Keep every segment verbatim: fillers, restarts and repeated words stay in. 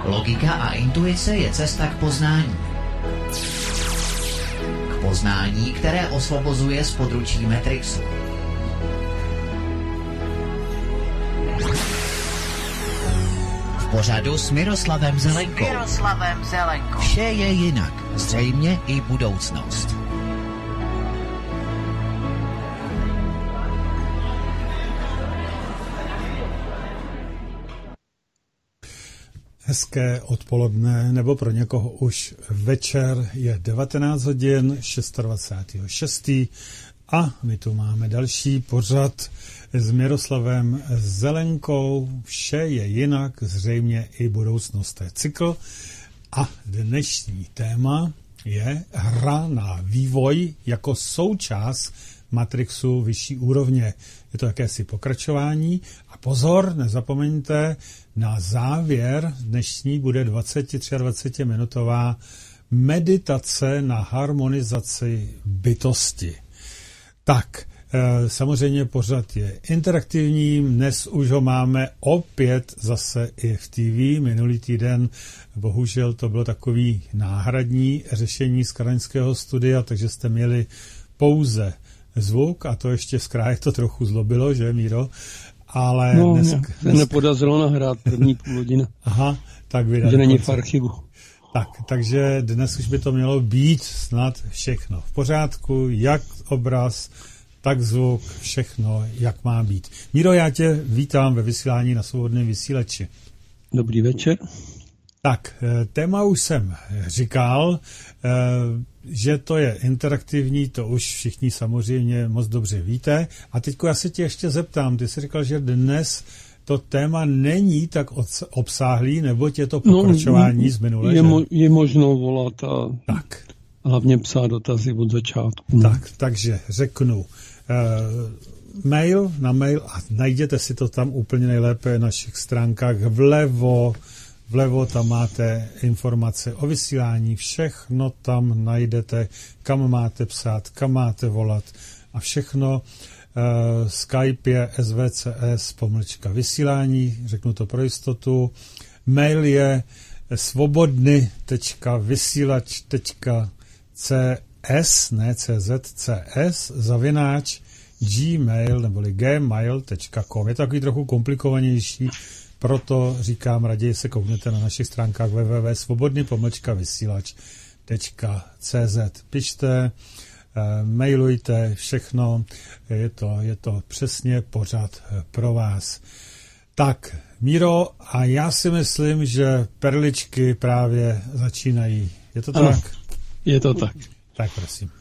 Logika a intuice je cesta k poznání. K poznání, které osvobozuje z područí Matrixu. V pořadu s Miroslavem Zelenkou. S Miroslavem Zelenkou. Vše je jinak, zřejmě i budoucnost. Hezké odpoledne, nebo pro někoho už večer, je devatenáct hodin dvacátého šestého a my tu máme další pořad s Miroslavem Zelenkou. Vše je jinak, zřejmě i budoucnost. To je cykl a dnešní téma je hra na vývoj jako součást Matrixu vyšší úrovně. Je to jakési pokračování a pozor, nezapomeňte, na závěr dnešní bude dvacet dvacet tři minutová meditace na harmonizaci bytosti. Tak, samozřejmě pořad je interaktivní, dnes už ho máme opět zase i v T V. Minulý týden bohužel to bylo takový náhradní řešení z Karloňského studia, takže jste měli pouze zvuk a to ještě z kraje to trochu zlobilo, že Míro? Ale no, dnes, se dnes... nepodařilo nahrát první půl hodina. Aha, tak vydali. Že není v archivu. Tak, takže dnes už by to mělo být snad všechno v pořádku, jak obraz, tak zvuk, všechno, jak má být. Míro, já tě vítám ve vysílání na Svobodném vysílači. Dobrý večer. Tak, téma už jsem říkal, že to je interaktivní, to už všichni samozřejmě moc dobře víte. A teďko já se tě ještě zeptám, ty jsi říkal, že dnes to téma není tak obsáhlý, neboť je to pokračování no, z minulé. Je, mo- je možno volat a tak. hlavně psát dotazy od začátku. Tak, takže řeknu e, mail na mail a najděte si to tam úplně nejlépe na našich stránkách vlevo. Vlevo tam máte informace o vysílání, všechno tam najdete, kam máte psát, kam máte volat a všechno. Uh, Skype je S V C S pomlčka vysílání, řeknu to pro jistotu. Mail je svobodny tečka vysílač tečka c s, ne cz, cs, zavináč gmail neboli gmail tečka com. Je to takový trochu komplikovanější, proto říkám, raději se koukněte na našich stránkách w w w tečka svobodny pomlčka vysílač tečka c z. Pište, mailujte, všechno, je to, je to přesně pořád pro vás. Tak, Míro, a já si myslím, že perličky právě začínají. Je to ano, tak? Je to tak. Tak, prosím.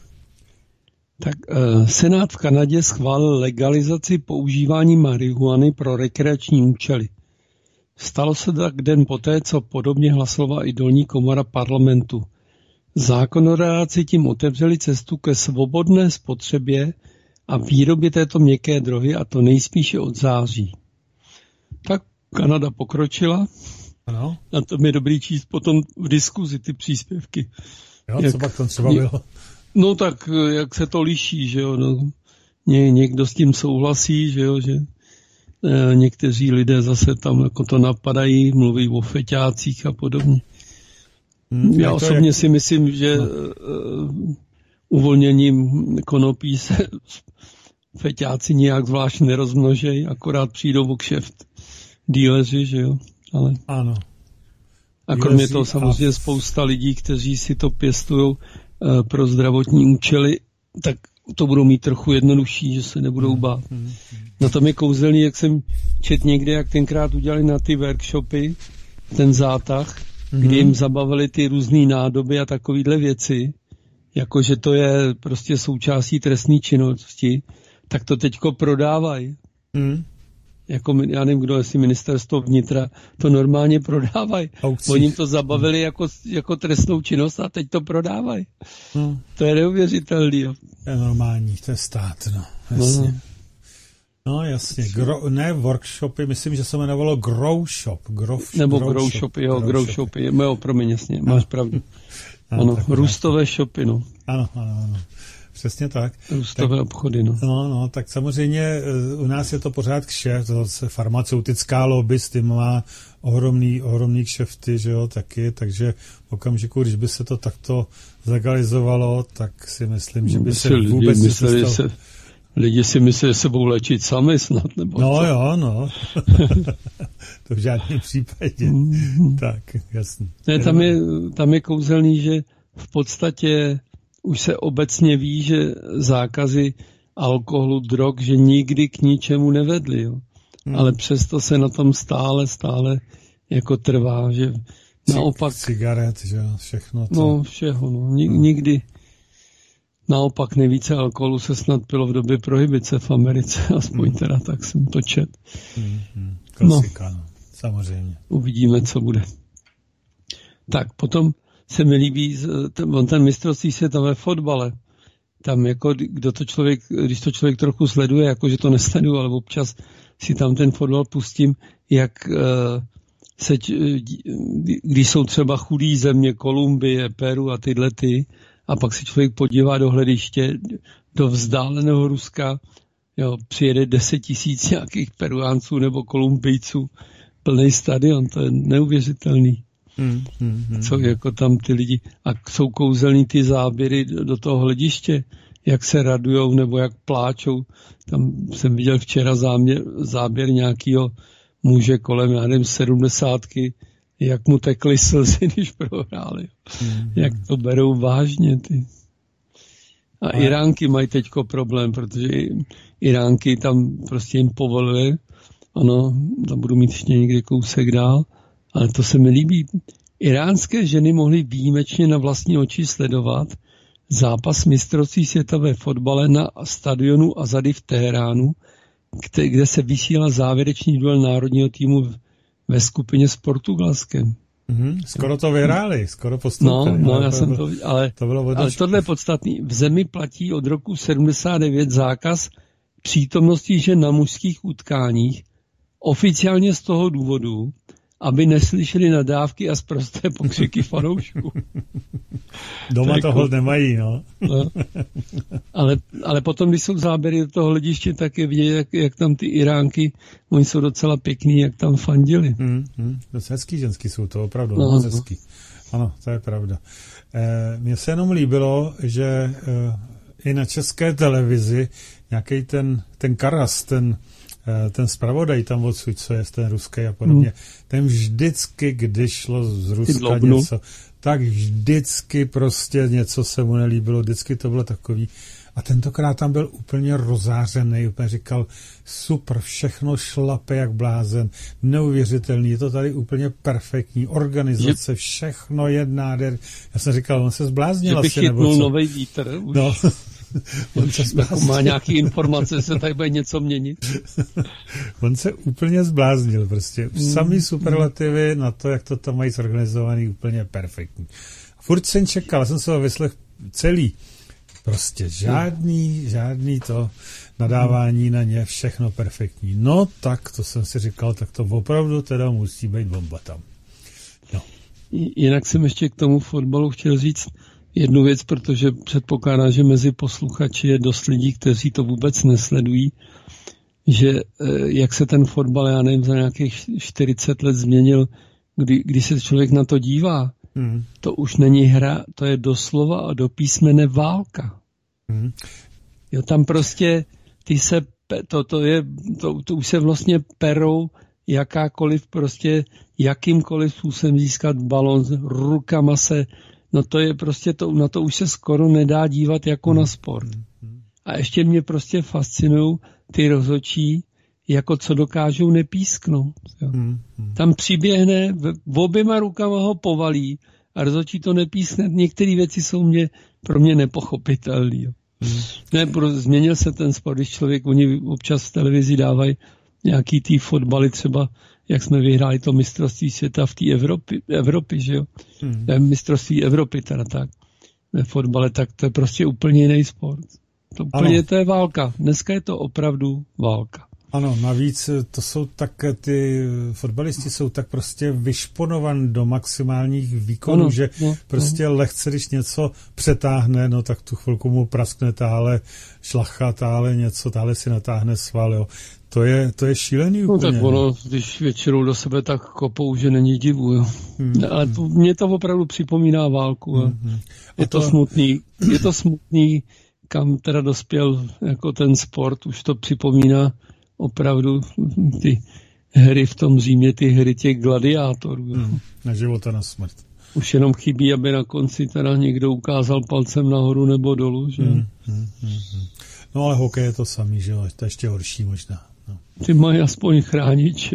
Tak uh, Senát v Kanadě schválil legalizaci používání marihuany pro rekreační účely. Stalo se tak den poté, co podobně hlasovala i dolní komora parlamentu. Zákonodárci tím otevřeli cestu ke svobodné spotřebě a výrobě této měkké drogy, a to nejspíše od září. Tak Kanada pokročila. Ano. A to je dobrý číst potom v diskuzi ty příspěvky. Jo, jak, co pak to třeba bylo? No tak, jak se to liší, že jo. No, ně, někdo s tím souhlasí, že jo, že e, někteří lidé zase tam jako to napadají, mluví o feťácích a podobně. Hmm, Já osobně jak... si myslím, že no. uh, uvolněním konopí se feťáci nějak zvlášť nerozmnožejí, akorát přijdou o kšeft díleři, že jo, ale... Ano. A kromě toho samozřejmě a... spousta lidí, kteří si to pěstují uh, pro zdravotní účely, tak to budou mít trochu jednodušší, že se nebudou bát. Hmm, hmm, hmm. Na tom je kouzelný, jak jsem čet někde, jak tenkrát udělali na ty workshopy, ten zátah, mm-hmm. kdy jim zabavili ty různý nádoby a takovýhle věci, jakože to je prostě součástí trestné činnosti, tak to teďko prodávají. Mm. Jako, já nevím, kdo, jestli ministerstvo vnitra, to normálně prodávají. Oni jim to zabavili jako, jako trestnou činnost a teď to prodávají. Mm. To je neuvěřitelný. Jo. To je normální, to je stát, no. Jasně. No. No jasně, Gro, ne workshopy, myslím, že se jmenovalo Grow Shop. Grow, Nebo Grow, grow Shopy, jo, Grow, grow Shopy, jo, promiň, jasně, máš pravdu. Ano, ano růstové shopy, no. Ano, ano, ano. přesně tak. Růstové tak, obchody, no. No, no, tak samozřejmě u nás je to pořád kšeft, zase farmaceutická lobby s tím má ohromný, ohromný kšefty, že jo, taky, takže v okamžiku, když by se to takto legalizovalo, tak si myslím, že by se lidi vůbec mysleli, nestal... se, lidi si myslí, že se budou léčit sami snad, nebo No co? jo, no. To v žádném případě. Tak, jasný. Ne, tam je, tam je kouzelný, že v podstatě už se obecně ví, že zákazy alkoholu, drog, že nikdy k ničemu nevedly, jo. Hmm. Ale přesto se na tom stále, stále jako trvá, že naopak... Cigaret, že jo, všechno to. No, všeho, no. Nikdy. Naopak nejvíce alkoholu se snad pilo v době prohibice v Americe, aspoň hmm. teda tak jsem to čet. Hmm, hmm. Klasika, no. no. Samozřejmě. Uvidíme, co bude. Tak, potom se mi líbí ten, ten mistrovství světa ve fotbale. Tam jako, kdo to člověk, když to člověk trochu sleduje, jako že to nesleduju, ale občas si tam ten fotbal pustím, jak uh, se, když jsou třeba chudý země, Kolumbie, Peru a tyhle ty, a pak se člověk podívá do hlediště, do vzdáleného Ruska, jo, přijede deset tisíc nějakých Peruánců nebo Kolumbijců, plný stadion, to je neuvěřitelný. Hmm, hmm, hmm. Co jako tam ty lidi, a jsou kouzelný ty záběry do toho hlediště, jak se radujou nebo jak pláčou. Tam jsem viděl včera záměr, záběr nějakého muže kolem, já nevím, sedmdesátky, jak mu tekly slzy, když prohráli. Hmm. Jak to berou vážně ty. A Ale... Iránky mají teďko problém, protože Iránky tam prostě jim povolili, ano, tam budu mít ještě někde kousek dál, ale to se mi líbí. Iránské ženy mohly výjimečně na vlastní oči sledovat zápas mistrovství světa ve fotbale na stadionu Azadi v Teheránu, kde se vysílal závěrečný duel národního týmu ve skupině s Portugalskem. Mm-hmm, skoro to vyhráli, skoro postoupili. No, no já to jsem to, ale, to bylo ale tohle je podstatný. V zemi platí od roku sedmdesát devět zákaz přítomnosti žen na mužských utkáních, oficiálně z toho důvodu, aby neslyšeli nadávky a sprosté pokřiky fanoušků. Doma to toho nemají, no. no. Ale, ale potom, když jsou záběry do toho hlediště, tak je vidět, jak, jak tam ty Iránky, oni jsou docela pěkný, jak tam fandili. Hmm, hmm. Dost hezký ženský jsou to, opravdu, no, moc hezký. Ano, to je pravda. E, mně se jenom líbilo, že e, i na české televizi nějaký ten, ten Karas, ten ten zpravodaj tam odsud, co je ten ruský a podobně, hmm. ten vždycky, když šlo z Ruska něco, tak vždycky prostě něco se mu nelíbilo, vždycky to bylo takový. A tentokrát tam byl úplně rozářený, úplně říkal, super, všechno šlape jak blázen, neuvěřitelný, je to tady úplně perfektní, organizace, všechno je nádher. Já jsem říkal, on se zbláznil asi, asi, nebo co? Nový vítr už. No. On se jako má nějaký informace, se tady bude něco měnit. On se úplně zbláznil prostě. Mm. Samý superlativy na to, jak to tam mají zorganizovaný, úplně perfektní. Furt jsem čekal, jsem se ho vyslech celý. Prostě žádný, žádný to nadávání na ně, všechno perfektní. No tak, to jsem si říkal, tak to opravdu teda musí být bomba tam. No. Jinak jsem ještě k tomu fotbalu chtěl říct jednu věc, protože předpokládám, že mezi posluchači je dost lidí, kteří to vůbec nesledují, že jak se ten fotbal, já nevím, za nějakých čtyřicet let změnil, kdy, když se člověk na to dívá, hmm. to už není hra, to je doslova a do písmene válka. Hmm. Jo, tam prostě ty se, to, to, je, to, to už se vlastně perou jakákoliv prostě, jakýmkoliv způsobem získat balon, rukama se. No to je prostě, to, na to už se skoro nedá dívat jako na sport. A ještě mě prostě fascinují ty rozhodčí, jako co dokážou nepísknout. Jo. Tam přiběhne, v oběma rukama ho povalí a rozhodčí to nepískne. Některé věci jsou mě, pro mě nepochopitelné. Hmm. Ne, pro, změnil se ten sport, když člověk, oni občas v televizi dávají nějaký tý fotbaly třeba, jak jsme vyhráli to mistrovství světa v té Evropě, Evropy, že jo? Hmm. Mistrovství Evropy teda tak. Ve fotbale, tak to je prostě úplně jiný sport. To úplně, to je válka. Dneska je to opravdu válka. Ano, navíc to jsou tak, ty fotbalisti jsou tak prostě vyšponovaní do maximálních výkonů, ano, že no, prostě no. lehce, když něco přetáhne, no tak tu chvilku mu praskne táhle šlacha, táhle něco, táhle si natáhne sval, jo. To je, to je šílený no, úplně. Tak ono, když většinou do sebe tak kopou, že není divu, jo. Hmm, Ale to, hmm. mě to opravdu připomíná válku, jo. Hmm, je to, to smutný, je to smutný, kam teda dospěl jako ten sport, už to připomíná opravdu ty hry v tom Římě, ty hry těch gladiátorů. Hmm, na život a na smrt. Už jenom chybí, aby na konci teda někdo ukázal palcem nahoru nebo dolů, že? Hmm, hmm, hmm. No ale hokej je to samý, že jo, to je ještě horší možná. No. Ty mají aspoň chrániče.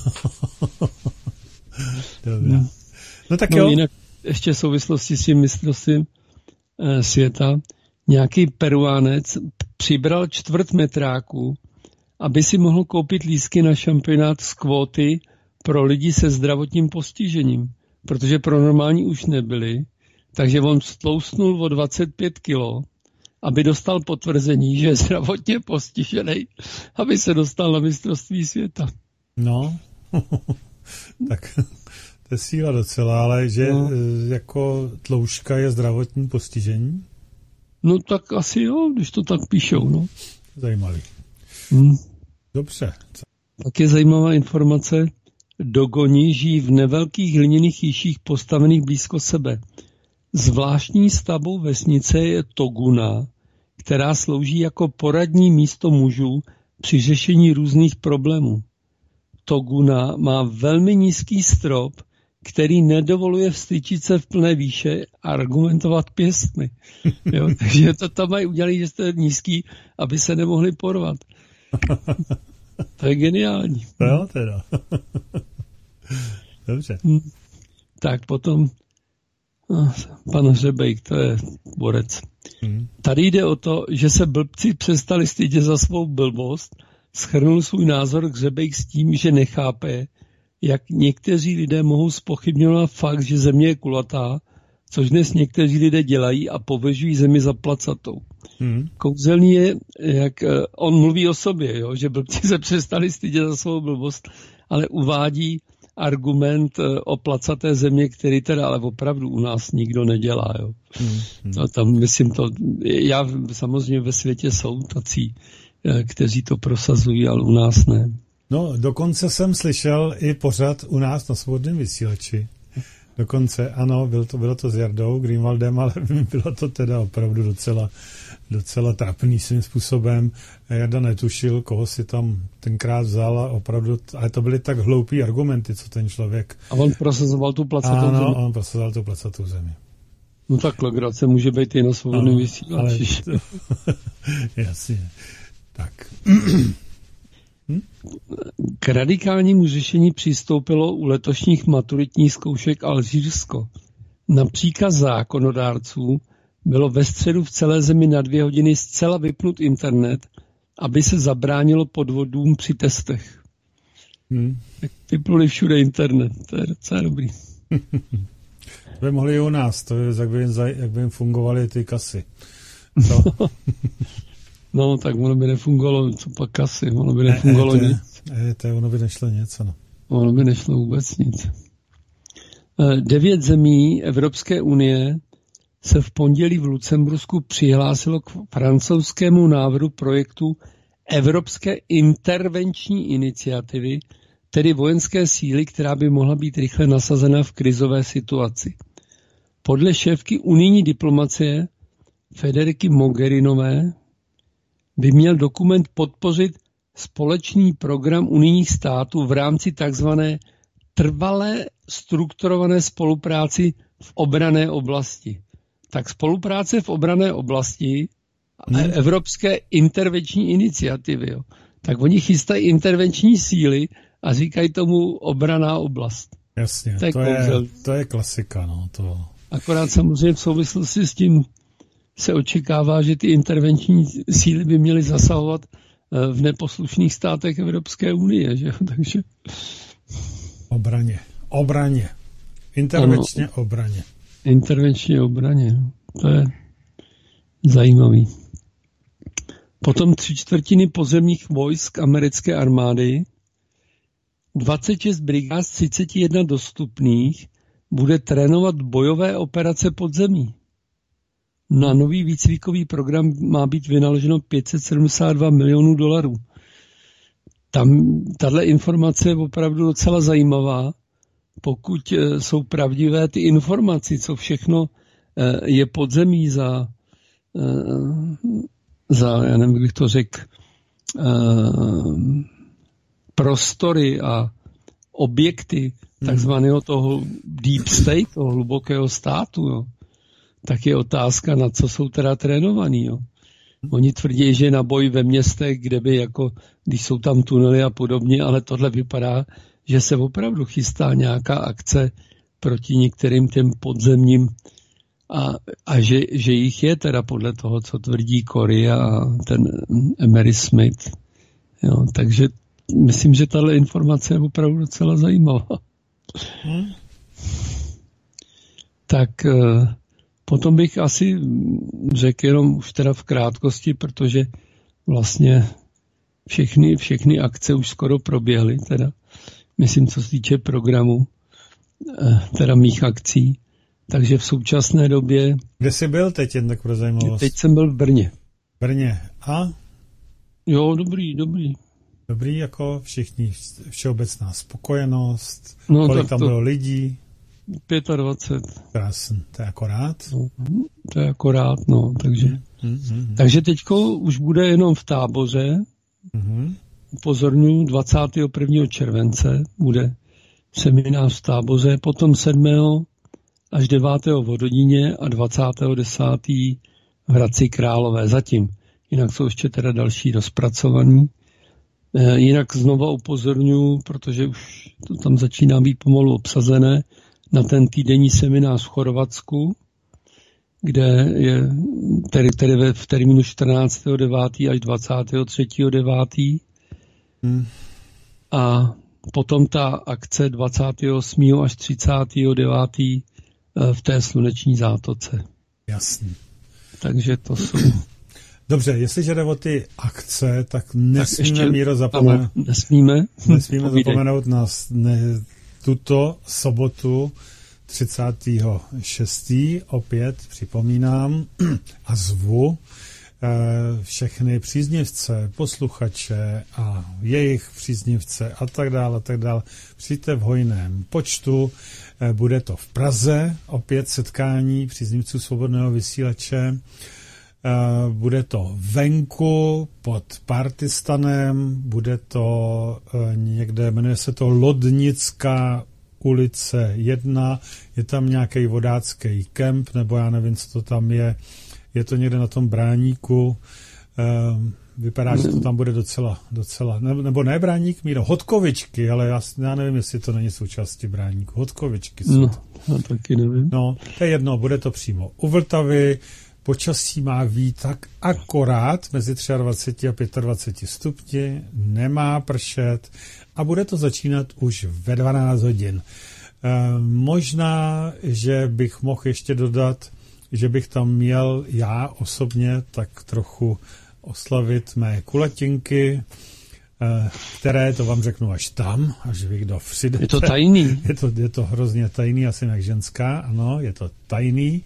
Dobře. No, no tak no, jo. Jinak ještě v souvislosti s tím mistrovstvím eh, světa, nějaký Peruánec přibral čtvrt metráku, aby si mohl koupit lístky na šampionát z kvóty pro lidi se zdravotním postižením, protože pro normální už nebyly, takže on stloustnul o dvacet pět kilo, aby dostal potvrzení, že je zdravotně postižený, aby se dostal na mistrovství světa. No, tak to je síla docela, ale že no. jako tloušťka je zdravotní postižení? No tak asi jo, když to tak píšou, no. Zajímavý. Hmm. Dobře. Tak je zajímavá informace. Dogoni žijí v nevelkých hliněných jíších postavených blízko sebe. Zvláštní stavbou vesnice je Toguna, která slouží jako poradní místo mužů při řešení různých problémů. Toguna má velmi nízký strop, který nedovoluje vstyčit se v plné výše a argumentovat pěstmi. Jo, takže to tam mají udělat, že jste nízký, aby se nemohli porvat. To je geniální. Jo, teda. Dobře. Tak potom pan Hřebejk, to je borec. Hmm. Tady jde o to, že se blbci přestali stydět za svou blbost, shrnul svůj názor Hřebejk s tím, že nechápe, jak někteří lidé mohou zpochybňovat fakt, že země je kulatá, což dnes někteří lidé dělají a považují zemi za placatou. Hmm. Kouzelný je, jak on mluví o sobě, jo, že blbci se přestali stydět za svou blbost, ale uvádí argument o placaté země, který teda ale opravdu u nás nikdo nedělá. Jo. Hmm. No, tam myslím to, já samozřejmě ve světě jsou tací, kteří to prosazují, ale u nás ne. No, dokonce jsem slyšel i pořad u nás na Svobodném vysílači. Dokonce, ano, bylo to, bylo to s Jardou Greenwaldem, ale bylo to teda opravdu docela, docela trapný svým způsobem. Jarda netušil, koho si tam tenkrát vzal a opravdu, ale to byly tak hloupý argumenty, co ten člověk... A on prosazoval tu placatou zemi. Ano, on prosazoval tu placatou zemi. No tak legrace může být i na Svobodném vysílači. Ale... Jasně. Tak... K radikálnímu řešení přistoupilo u letošních maturitních zkoušek Alžírsko. Na příkaz zákonodárců bylo ve středu v celé zemi na dvě hodiny zcela vypnut internet, aby se zabránilo podvodům při testech. Hmm. Tak vypnuli všude internet, to je docela dobrý. To by mohli i u nás, to je, jak by jim, jak by jim fungovaly ty kasy. Co? No, tak ono by nefungovalo, co pak kasy, ono by nefungovalo e, e, nic. E, to ono by nešlo nic, ano. Ono by nešlo vůbec nic. Devět zemí Evropské unie se v pondělí v Lucembursku přihlásilo k francouzskému návrhu projektu Evropské intervenční iniciativy, tedy vojenské síly, která by mohla být rychle nasazena v krizové situaci. Podle šéfky unijní diplomacie Federiky Mogherinové by měl dokument podpořit společný program unijních států v rámci takzvané trvalé strukturované spolupráci v obranné oblasti. Tak spolupráce v obranné oblasti a hmm. Evropské intervenční iniciativy. Jo. Tak oni chystají intervenční síly a říkají tomu obranná oblast. Jasně, to je, to je, to je klasika. No, to... Akorát samozřejmě v souvislosti s tím se očekává, že ty intervenční síly by měly zasahovat v neposlušných státech Evropské unie. Že? Takže... Obraně. Obraně. Intervenčně ano, obraně. Intervenčně obraně. To je zajímavý. Potom tři čtvrtiny pozemních vojsk americké armády, dvacet šest brigád z třicet jedna dostupných bude trénovat bojové operace podzemí. Na nový výcvikový program má být vynaloženo pět set sedmdesát dva milionů dolarů. Tam tahle informace je opravdu docela zajímavá, pokud jsou pravdivé ty informace, co všechno je podzemí za, za já nevím, jak bych to řekl, prostory a objekty takzvaného toho deep state, toho hlubokého státu, jo. Tak je otázka, na co jsou teda trénovaní. Jo. Oni tvrdí, že na boj ve městech, kde by jako, když jsou tam tunely a podobně, ale tohle vypadá, že se opravdu chystá nějaká akce proti některým těm podzemním a, a že, že jich je teda podle toho, co tvrdí Corey a ten Emery Smith. Jo, takže myslím, že tahle informace je opravdu docela zajímavá. Hmm. Tak potom bych asi řekl jenom už teda v krátkosti, protože vlastně všechny, všechny akce už skoro proběhly, teda myslím, co se týče programu, teda mých akcí. Takže v současné době... Kde jsi byl teď, jen tak pro zajímavost? Teď jsem byl v Brně. Brně. A? Jo, dobrý, dobrý. Dobrý, jako všichni, všeobecná spokojenost. No, kolik tam to... bylo lidí? dvacet pět. Krásný, to je akorát. No, to je akorát, no, takže. Mm, mm, mm. Takže teďko už bude jenom v Táboře. Mm. Upozorňuji, dvacátého prvního července bude seminář v Táboře, potom sedmého až devátého v Hodoníně a dvacátého desátého v Hradci Králové. Zatím. Jinak jsou ještě teda další rozpracovaní. E, jinak znova upozorňuji, protože už to tam začíná být pomalu obsazené, na ten týdenní seminář v Chorvatsku, kde je tedy, tedy v termínu čtrnáctého devátého až dvacátého třetího devátého Hmm. A potom ta akce dvacátého osmého až třicátého devátého v té Sluneční zátoce. Jasný. Takže to jsou... Dobře, jestliže jde o ty akce, tak nesmíme, tak ještě, Míro, zapomenout... Ano, nesmíme. Nesmíme zapomenout na ne, tuto sobotu třicátého šestého Opět připomínám a zvu všechny příznivce, posluchače a jejich příznivce a tak dále, a tak dále. Přijďte v hojném počtu, bude to v Praze, opět setkání příznivců Svobodného vysílače, bude to venku pod Partistanem, bude to někde, jmenuje se to Lodnická ulice jedna, je tam nějaký vodácký kemp, nebo já nevím, co to tam je. Je to někde na tom Bráníku, vypadá, že to tam bude docela, docela nebo ne Bráník, Míro, Hodkovičky, ale já, já nevím, jestli to není součástí Bráníku. Hodkovičky jsou. No, já taky nevím. No, to je jedno, bude to přímo u Vltavy, počasí má být tak akorát mezi dvacet tři a dvacet pět stupni, nemá pršet a bude to začínat už ve dvanáct hodin. E, možná, že bych mohl ještě dodat, že bych tam měl já osobně tak trochu oslavit mé kulatinky, které, to vám řeknu až tam, až vy kdo přijdete. Je to tajný. Je to, je to hrozně tajný, já jsem jak ženská, ano, je to tajný.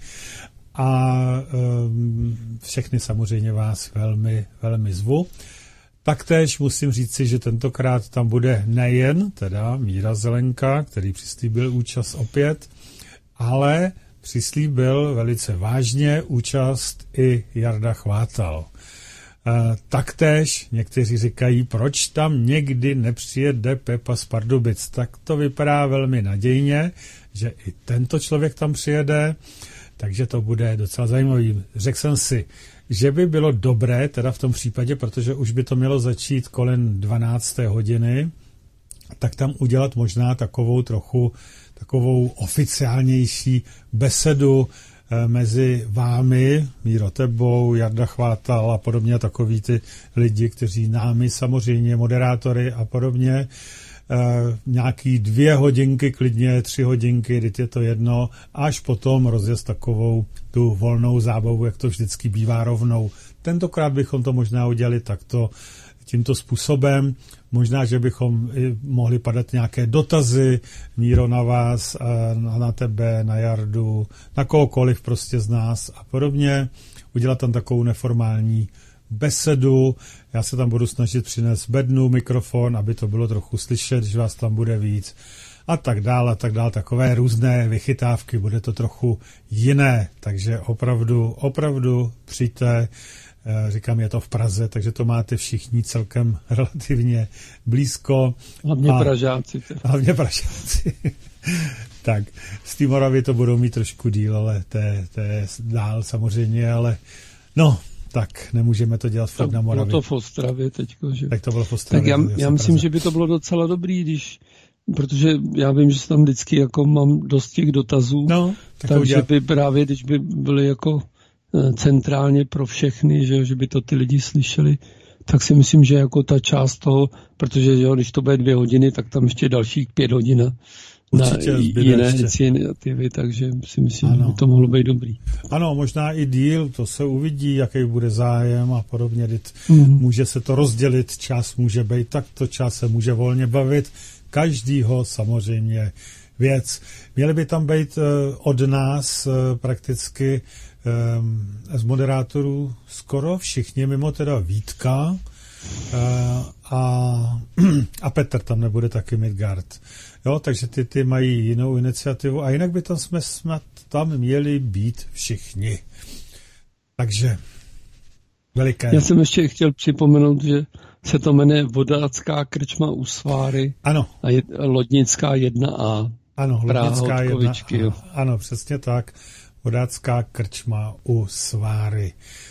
A um, všechny samozřejmě vás velmi, velmi zvu. Taktéž musím říci, že tentokrát tam bude nejen teda Míra Zelenka, který přislíbil účast opět, ale přislíbil velice vážně účast i Jarda Chvátal. E, taktéž někteří říkají, proč tam někdy nepřijede Pepa z Pardubic. Tak to vypadá velmi nadějně, že i tento člověk tam přijede, takže to bude docela zajímavý. Řekl jsem si, že by bylo dobré, teda v tom případě, protože už by to mělo začít kolem dvanácté hodiny, tak tam udělat možná takovou trochu takovou oficiálnější besedu e, mezi vámi, Míro, tebou, Jarda Chvátal a podobně, takový ty lidi, kteří námi samozřejmě, moderátory a podobně, e, nějaký dvě hodinky, klidně tři hodinky, teď je to jedno, až potom rozjezd takovou tu volnou zábavu, jak to vždycky bývá rovnou tentokrát bychom to možná udělali takto, tímto způsobem. Možná, že bychom i mohli padat nějaké dotazy, Míro, na vás, na tebe, na Jardu, na kohokoliv prostě z nás a podobně. Udělat tam takovou neformální besedu. Já se tam budu snažit přinést bednu, mikrofon, aby to bylo trochu slyšet, když vás tam bude víc. A tak dále, a tak dále. Takové různé vychytávky. Bude to trochu jiné. Takže opravdu, opravdu přijďte. Říkám, je to v Praze, takže to máte všichni celkem relativně blízko. Hlavně a, Pražáci. Hlavně Pražáci. Tak, z té Moravy to budou mít trošku díl, ale to je, to je dál samozřejmě, ale no, tak nemůžeme to dělat furt na Moravě. Bylo to v Ostravě teďko, že? Tak to bylo v Ostravě. Tak já, já myslím, že by to bylo docela dobrý, když, protože já vím, že tam vždycky jako mám dost těch dotazů, no, tak takže by právě, když by byly jako centrálně pro všechny, že, že by to ty lidi slyšeli, tak si myslím, že jako ta část toho, protože jo, když to bude dvě hodiny, tak tam ještě dalších pět hodin na jiné iniciativy, takže si myslím, ano. že by to mohlo být dobrý. Ano, možná i díl, to se uvidí, jaký bude zájem a podobně. Mm. Může se to rozdělit, čas může být takto, čas se může volně bavit, každýho samozřejmě věc. Měli by tam být od nás prakticky z moderátorů skoro všichni, mimo teda Vítka a, a Petr tam nebude taky Midgard. Jo, takže ty, ty mají jinou iniciativu a jinak by tam jsme snad tam měli být všichni. Takže veliké. Já jsem ještě chtěl připomenout, že se to jmenuje Vodácká krčma u Sváry. Ano. A je, Lodnická jedna A. Ano, Lodnická jedna A. Ano, přesně tak. Vodácká krčma u Sváry.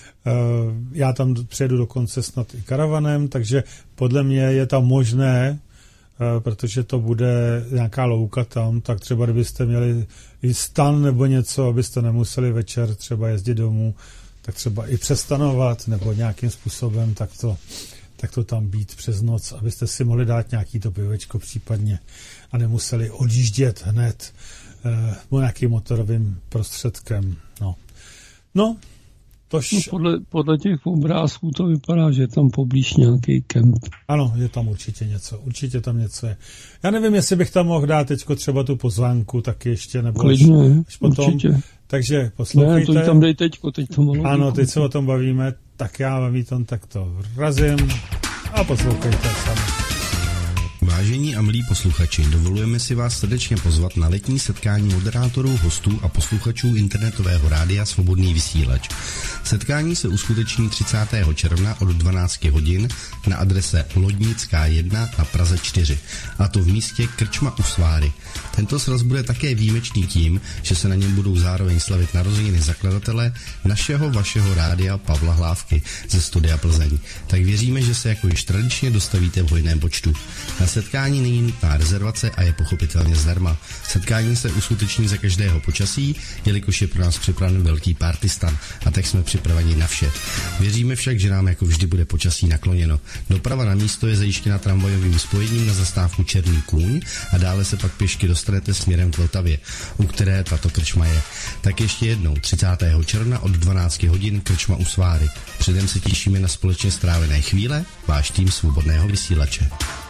Já tam přijedu dokonce snad i karavanem, takže podle mě je tam možné, protože to bude nějaká louka tam, tak třeba kdybyste měli i stan nebo něco, abyste nemuseli večer třeba jezdit domů, tak třeba i přestanovat nebo nějakým způsobem tak to, tak to tam být přes noc, abyste si mohli dát nějaký to pivečko případně a nemuseli odjíždět hned eh, nějakým motorovým prostředkem. No, no tož... no podle, podle těch obrázků to vypadá, že je tam poblíž nějaký kemp. Ano, je tam určitě něco, určitě tam něco je. Já nevím, jestli bych tam mohl dát teďko třeba tu pozvánku taky ještě, nebo klidně, až, až potom. Určitě. Takže poslouchejte. Ne, to tam dej teďko, teď to malo. Ano, teď se o tom bavíme, tak já vám to takto vrazím a poslouchejte sami. Vážení a milí posluchači, dovolujeme si vás srdečně pozvat na letní setkání moderátorů, hostů a posluchačů internetového rádia Svobodný vysílač. Setkání se uskuteční třicátého června od dvanáct hodin na adrese Lodnická jedna na Praze čtyři, a to v místě Krčma u Sváry. Tento sraz bude také výjimečný tím, že se na něm budou zároveň slavit narozeniny zakladatele našeho vašeho rádia Pavla Hlávky ze Studia Plzeň. Tak věříme, že se jako již tradičně dostavíte v hojném počtu. Na setkání není nutná rezervace a je pochopitelně zdarma. Setkání se uskuteční za každého počasí, jelikož je pro nás připraven velký partistan, a tak jsme připraveni na vše. Věříme však, že nám jako vždy bude počasí nakloněno. Doprava na místo je zajištěna tramvajovým spojením na zastávku Černý kůň a dále se pak pěšky dostanete směrem k Vltavě, u které tato krčma je. Tak ještě jednou, třicátého června od dvanáct hodin Krčma u Sváry. Předem se těšíme na společně strávené chvíle, váš tým Svobodného vysílače.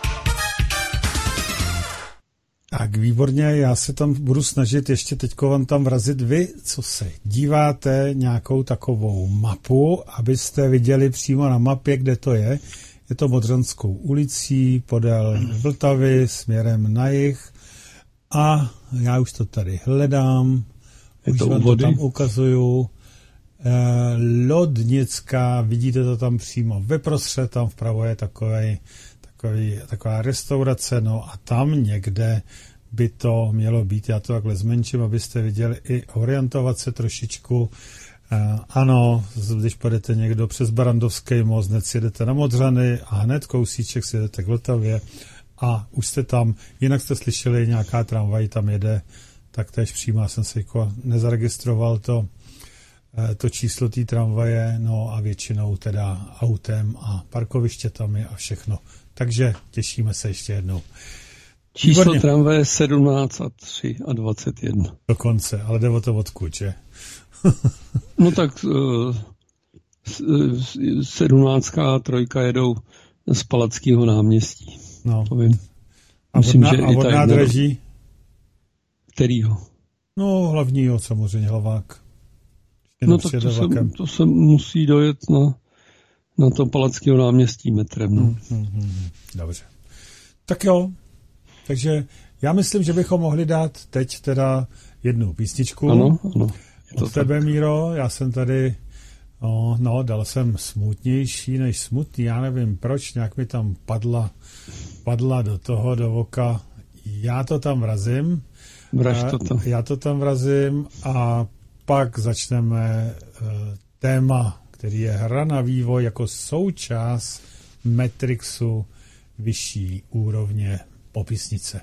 Tak výborně, já se tam budu snažit ještě teďko vám tam vrazit vy, co se díváte, nějakou takovou mapu, abyste viděli přímo na mapě, kde to je. Je to Modřanskou ulicí podél Vltavy směrem na jih a já už to tady hledám, je už to vám to tam ukazuju. Eh, Lodnická, vidíte to tam přímo vyprostřed, tam vpravo je takovej Takový, taková restaurace, no a tam někde by to mělo být. Já to takhle zmenším, abyste viděli i orientovat se trošičku. Uh, ano, když půjdete někdo přes Barandovský most, hned si jedete na Modřany a hned kousíček si jedete k Vltavě a už jste tam. Jinak jste slyšeli, nějaká tramvaj tam jede, tak též přímo, já jsem si jako nezaregistroval to, uh, to číslo té tramvaje, no a většinou teda autem a parkoviště tam je a všechno. Takže těšíme se ještě jednou. Číslo Výborně. Tramvaje sedmnáct a tři a dvacet jedna. Dokonce, ale jde o to odkud, že? No tak uh, sedmnáctka a trojka jedou z Palackého náměstí. No. To vím. A Myslím, od, a od nádraží? Kterýho? No, hlavního samozřejmě, Hlavák. No tak to se, to se musí dojet na, na to Palackého náměstí metrem. No. Hmm, hmm, hmm. Dobře. Tak jo. Takže já myslím, že bychom mohli dát teď teda jednu písničku. Ano, ano. Od tebe, tak. Míro. Já jsem tady, oh, no, dal jsem smutnější než smutný. Já nevím proč, nějak mi tam padla, padla do toho, do oka. Já to tam vrazím. Vraž to tam. Já to tam vrazím a pak začneme uh, téma, který je hra na vývoj jako součást Matrixu vyšší úrovně popisnice.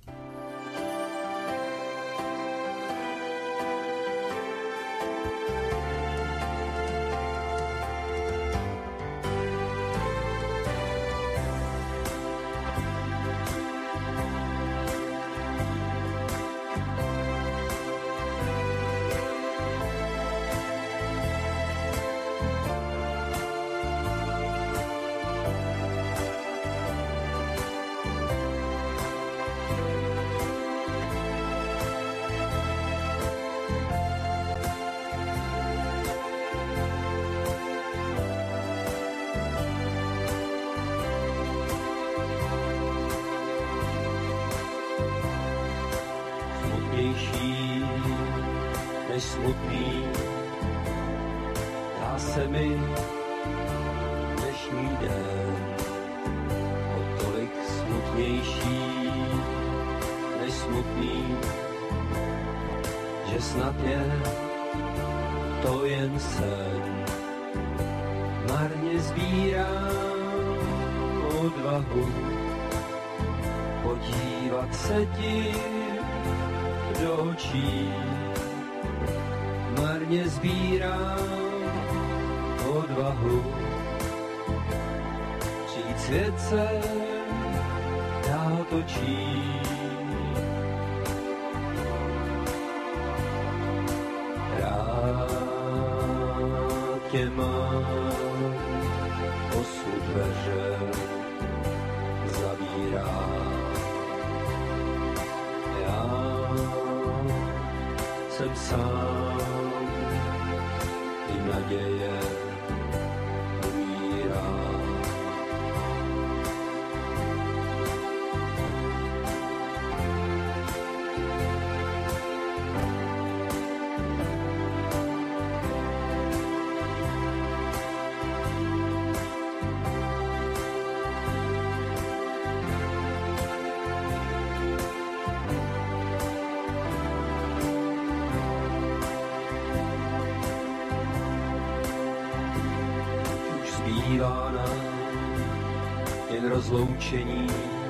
Rozloučení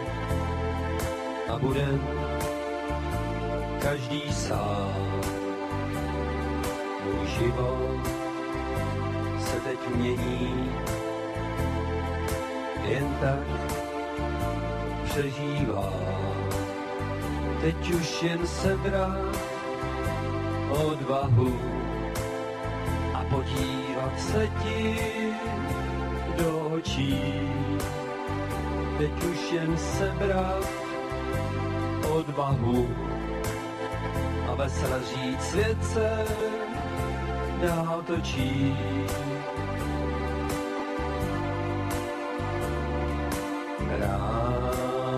a budem každý sám. Můj život se teď mění, jen tak přežívá. Teď už jen sebrat odvahu a podívat se ti do očí. Teď už jen sebrat odvahu a vesele říct, svět se dál točí. Rád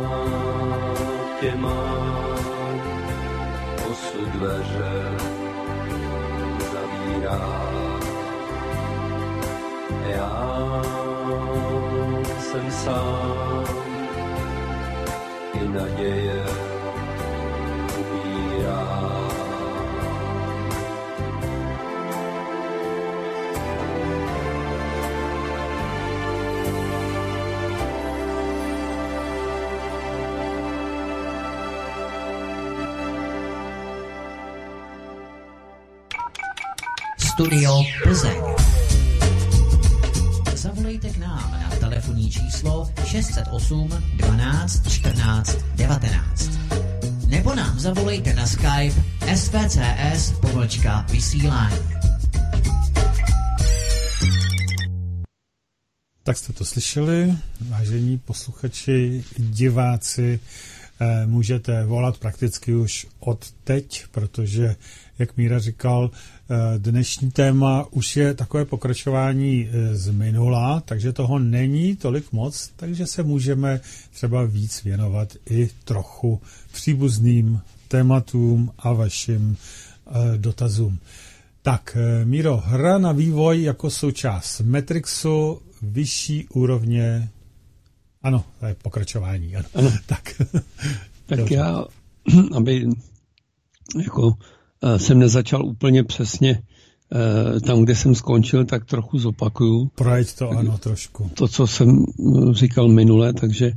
tě mám, osud dveře zavírá. Já jsem sám, i naděje umírá. Studio Plzeň. Zavolejte k nám na telefonní číslo šest set osm dvanáct čtrnáct devatenáct. Nebo nám zavolejte na Skype S V C S pomlčka vysílání. Tak jste to slyšeli, vážení posluchači, diváci, můžete volat prakticky už od teď, protože, jak Míra říkal, dnešní téma už je takové pokračování z minula, takže toho není tolik moc, takže se můžeme třeba víc věnovat i trochu příbuzným tématům a vašim dotazům. Tak, Míro, hra na vývoj jako součást Matrixu, vyšší úrovně, ano, to je pokračování, ano. ano. Tak, tak já, aby jako jsem nezačal úplně přesně tam, kde jsem skončil, tak trochu zopakuju. Projď to, ano, trošku. To, co jsem říkal minule, takže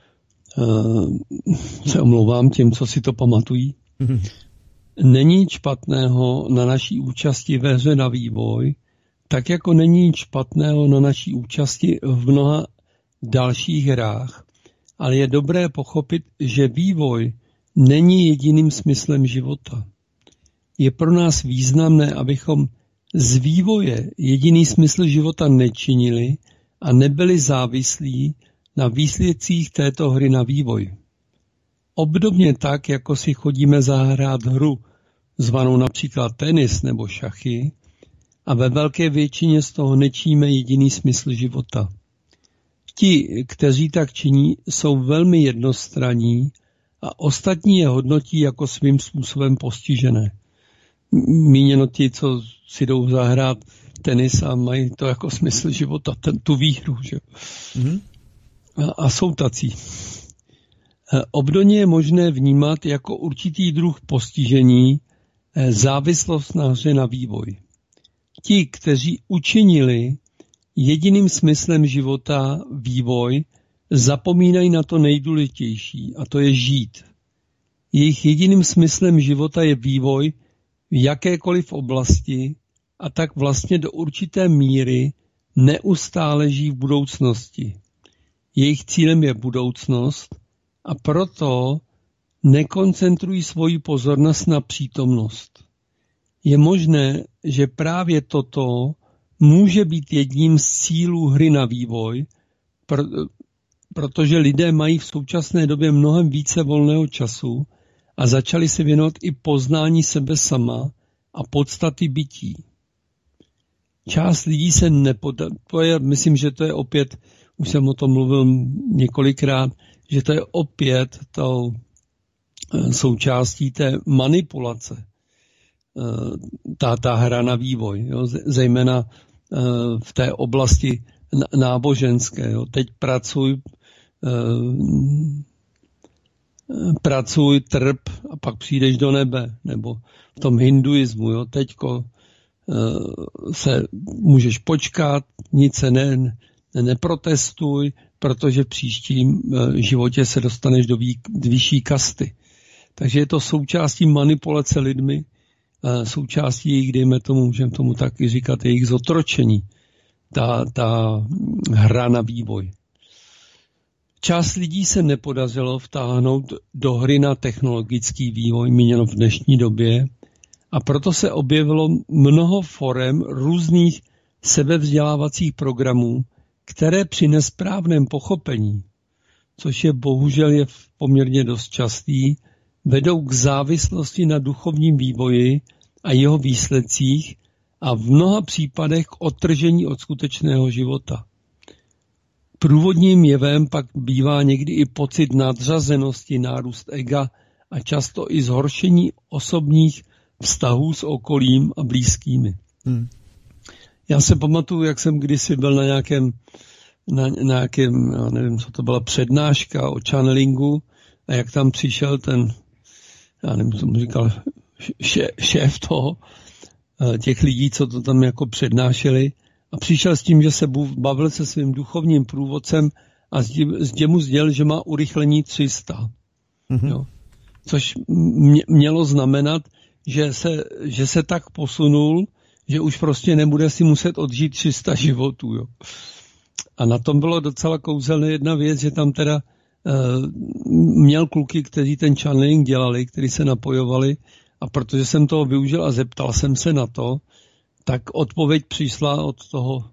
se omlouvám těm, co si to pamatují. Není nic špatného na naší účasti ve hře na vývoj, tak jako není nic špatného na naší účasti v mnoha dalších hrách, ale je dobré pochopit, že vývoj není jediným smyslem života. Je pro nás významné, abychom z vývoje jediný smysl života nečinili a nebyli závislí na výsledcích této hry na vývoj. Obdobně tak, jako si chodíme zahrát hru zvanou například tenis nebo šachy a ve velké většině z toho nečíme jediný smysl života. Ti, kteří tak činí, jsou velmi jednostranní a ostatní je hodnotí jako svým způsobem postižené. Míněno ti, co si jdou zahrát tenis a mají to jako smysl života, ten, tu výhru. Že? Mm-hmm. A, a jsou tací. Obdobně je možné vnímat jako určitý druh postižení závislost na hře na vývoj. Ti, kteří učinili jediným smyslem života vývoj, zapomínají na to nejdůležitější, a to je žít. Jejich jediným smyslem života je vývoj v jakékoliv oblasti a tak vlastně do určité míry neustále žijí v budoucnosti. Jejich cílem je budoucnost a proto nekoncentrují svoji pozornost na přítomnost. Je možné, že právě toto může být jedním z cílů hry na vývoj, protože lidé mají v současné době mnohem více volného času a začali se věnovat i poznání sebe sama a podstaty bytí. Část lidí se nepoda... To je, myslím, že to je opět, už jsem o tom mluvil několikrát, že to je opět tou součástí té manipulace, ta, ta hra na vývoj, jo, zejména v té oblasti náboženské. Jo. Teď pracuj, pracuj, trp a pak přijdeš do nebe, nebo v tom hinduismu. Jo. Teďko se můžeš počkat, nic se ne, neprotestuj, protože v příštím životě se dostaneš do vý, vyšší kasty. Takže je to součástí manipulace lidmi, součástí jejich, dejme tomu, můžeme tomu taky říkat, jejich zotročení, ta, ta hra na vývoj. Část lidí se nepodařilo vtáhnout do hry na technologický vývoj, míněno v dnešní době, a proto se objevilo mnoho forem různých sebevzdělávacích programů, které při nesprávném pochopení, což je bohužel je poměrně dost častý, vedou k závislosti na duchovním vývoji a jeho výsledcích a v mnoha případech k odtržení od skutečného života. Průvodním jevem pak bývá někdy i pocit nadřazenosti, nárůst ega a často i zhoršení osobních vztahů s okolím a blízkými. Hmm. Já se pamatuju, jak jsem kdysi byl na nějakém, na nějakém, já nevím, co to byla, přednáška o channelingu a jak tam přišel ten, já nevím, co mu říkal, šéf, šéf toho, těch lidí, co to tam jako přednášeli, a přišel s tím, že se bavil se svým duchovním průvodcem a zde mu sdělil, že má urychlení tři sta. Mm-hmm. Jo. Což mě, mělo znamenat, že se, že se tak posunul, že už prostě nebude si muset odžít tři sta životů. Jo. A na tom bylo docela kouzelná jedna věc, že tam teda uh, měl kluky, kteří ten channeling dělali, kteří se napojovali, a protože jsem toho využil a zeptal jsem se na to, tak odpověď přišla od toho,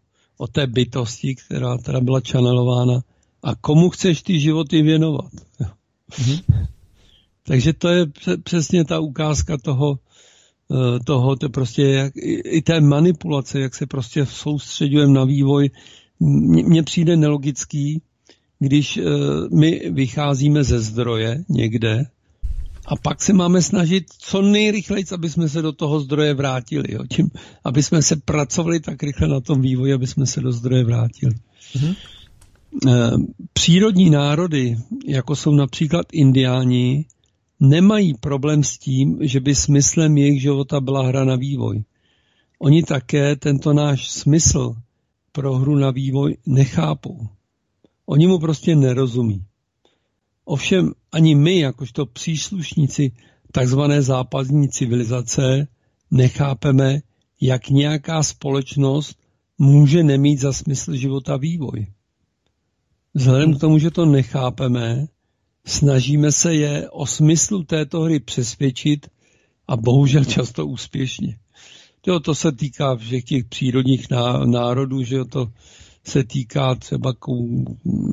o té bytosti, která teda byla channelována a komu chceš ty životy věnovat. Mm-hmm. Takže to je přesně ta ukázka toho, toho to prostě jak, i té manipulace, jak se prostě soustředujeme na vývoj. Mně přijde nelogický, když my vycházíme ze zdroje někde a pak se máme snažit co nejrychleji, aby jsme se do toho zdroje vrátili. Jo? Tím, aby jsme se pracovali tak rychle na tom vývoji, aby jsme se do zdroje vrátili. Mm-hmm. Přírodní národy, jako jsou například indiáni, nemají problém s tím, že by smyslem jejich života byla hra na vývoj. Oni také tento náš smysl pro hru na vývoj nechápou. Oni mu prostě nerozumí. Ovšem ani my, jakožto příslušníci takzvané západní civilizace, nechápeme, jak nějaká společnost může nemít za smysl života vývoj. Vzhledem k tomu, že to nechápeme, snažíme se je o smyslu této hry přesvědčit a bohužel často úspěšně. Jo, to se týká všech těch přírodních národů, že jo, to se týká třeba kou,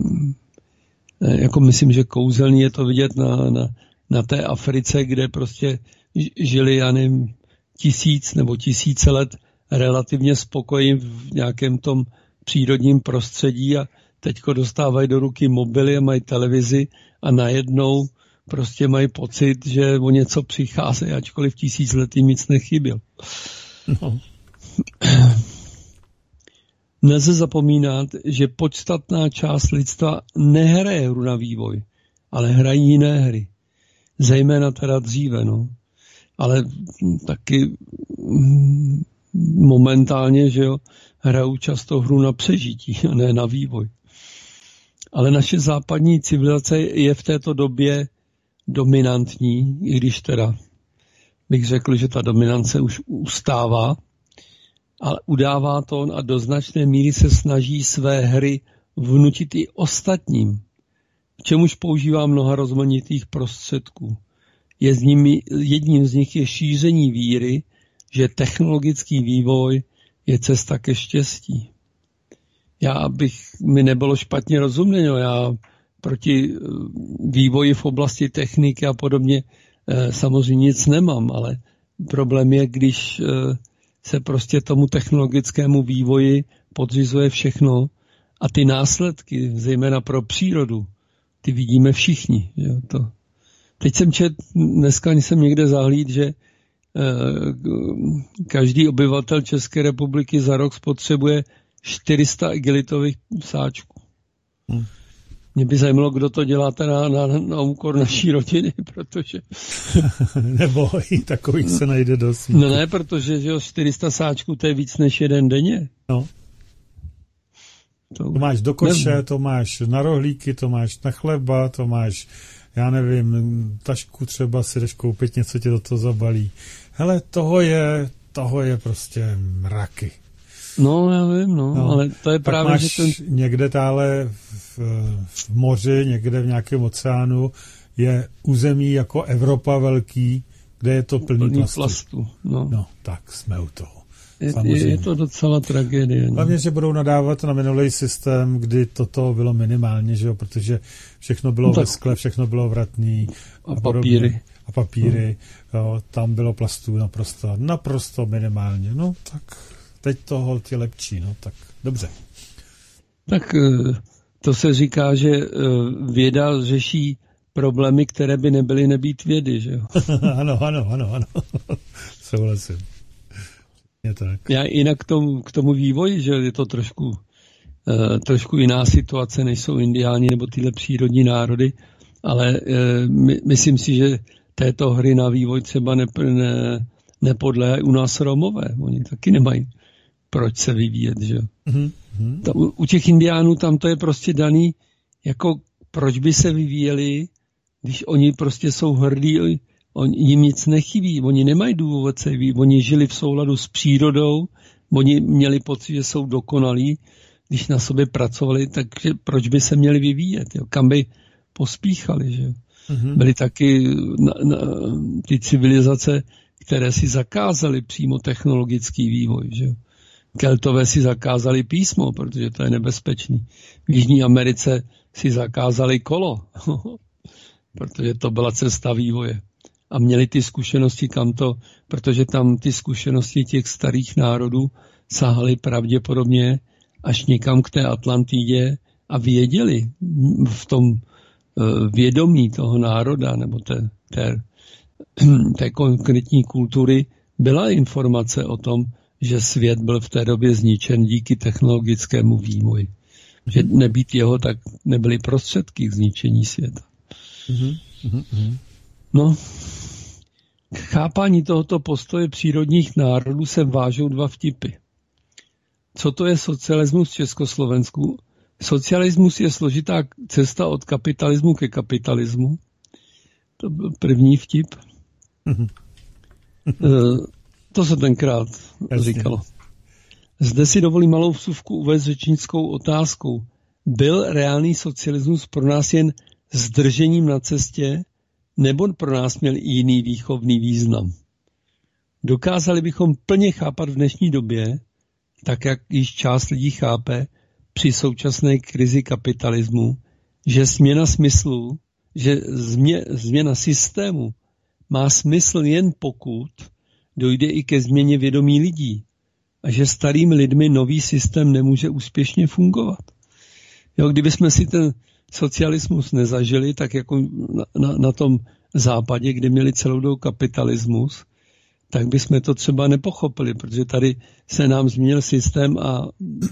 jako myslím, že kouzelný je to vidět na, na, na té Africe, kde prostě žili, já nevím, tisíc nebo tisíce let relativně spokojení v nějakém tom přírodním prostředí a teďko dostávají do ruky mobily a mají televizi a najednou prostě mají pocit, že o něco přichází, ačkoliv tisíc let jim nic nechyběl. No. Nelze zapomínat, že podstatná část lidstva nehraje hru na vývoj, ale hrají jiné hry. Zejména teda dříve, no. Ale taky momentálně, že jo, hrajou často hru na přežití, a ne na vývoj. Ale naše západní civilizace je v této době dominantní, i když teda bych řekl, že ta dominance už ustává, ale udává to a do značné míry se snaží své hry vnutit i ostatním, k čemuž používá mnoha rozmanitých prostředků. Je z nimi, jedním z nich je šíření víry, že technologický vývoj je cesta ke štěstí. Já bych, mi nebylo špatně rozuměno, já proti vývoji v oblasti techniky a podobně samozřejmě nic nemám, ale problém je, když se prostě tomu technologickému vývoji podřizuje všechno a ty následky, zejména pro přírodu, ty vidíme všichni. Jo, to. Teď jsem čet, dneska jsem někde zahlíd, že každý obyvatel České republiky za rok spotřebuje čtyři sta igelitových sáčků. Hmm. Mě by zajímalo, kdo to dělá teda na, na, na úkor naší rodiny, protože... Nebo i takových se najde dost. No ne, protože že jo, čtyři sta sáčků to je víc než jeden denně. No. To, to máš do koše, nevím. To máš na rohlíky, to máš na chleba, to máš, já nevím, tašku třeba si jdeš koupit, něco tě do toho zabalí. Hele, toho je, toho je prostě mraky. No, já vím, no, no, ale to je právě, máš že ten... někde tále v, v moři, někde v nějakém oceánu je území jako Evropa velký, kde je to plný, plný plastu. plastu no. no, tak jsme u toho. Je, je to docela tragédie. No. Hlavně, že budou nadávat na minulý systém, kdy toto bylo minimálně, že jo, protože všechno bylo no, ve skle, všechno bylo vratný. A, a papíry. A papíry, no. Jo, tam bylo plastů naprosto, naprosto minimálně. No, tak... Teď to holt je lepší, no tak dobře. Tak to se říká, že věda řeší problémy, které by nebyly nebýt vědy, že jo? ano, ano, ano, ano. Souhlasím. Je tak. Já jinak k tomu, k tomu vývoji, že je to trošku, trošku jiná situace, než jsou indiáni nebo tyhle přírodní národy, ale my, myslím si, že této hry na vývoj třeba ne, ne, nepodléhají u nás Romové. Oni taky nemají proč se vyvíjet, že jo. Mm-hmm. Ta, u, u těch indiánů tam to je prostě daný, jako proč by se vyvíjeli, když oni prostě jsou hrdí, on, jim nic nechybí, oni nemají důvod se vyvíjet, oni žili v souladu s přírodou, oni měli pocit, že jsou dokonalí, když na sobě pracovali, takže proč by se měli vyvíjet, jo? Kam by pospíchali, že jo. Mm-hmm. Byly taky na, na, ty civilizace, které si zakázaly přímo technologický vývoj, že jo. Keltové si zakázali písmo, protože to je nebezpečný. V Jižní Americe si zakázali kolo, protože to byla cesta vývoje. A měli ty zkušenosti kam to, protože tam ty zkušenosti těch starých národů sahaly pravděpodobně až někam k té Atlantidě a věděli v tom vědomí toho národa nebo té, té, té konkrétní kultury byla informace o tom, že svět byl v té době zničen díky technologickému vývoji. Že nebýt jeho, tak nebyly prostředky k zničení světa. Mm-hmm. No, k chápání tohoto postoje přírodních národů se vážou dva vtipy. Co to je socialismus v Československu? Socialismus je složitá cesta od kapitalismu ke kapitalismu. To byl první vtip. Mm-hmm. To se tenkrát Jasně. říkalo. Zde si dovolím malou vsuvku uvést řečnickou otázkou. Byl reálný socialismus pro nás jen zdržením na cestě, nebo pro nás měl i jiný výchovný význam? Dokázali bychom plně chápat v dnešní době, tak jak již část lidí chápe při současné krizi kapitalismu, že změna smyslu, že změ, změna systému má smysl jen pokud dojde i ke změně vědomí lidí a že starými lidmi nový systém nemůže úspěšně fungovat. Jo, kdybychom si ten socialismus nezažili, tak jako na, na, na tom západě, kde měli celou dobu kapitalismus, tak bychom to třeba nepochopili, protože tady se nám změnil systém a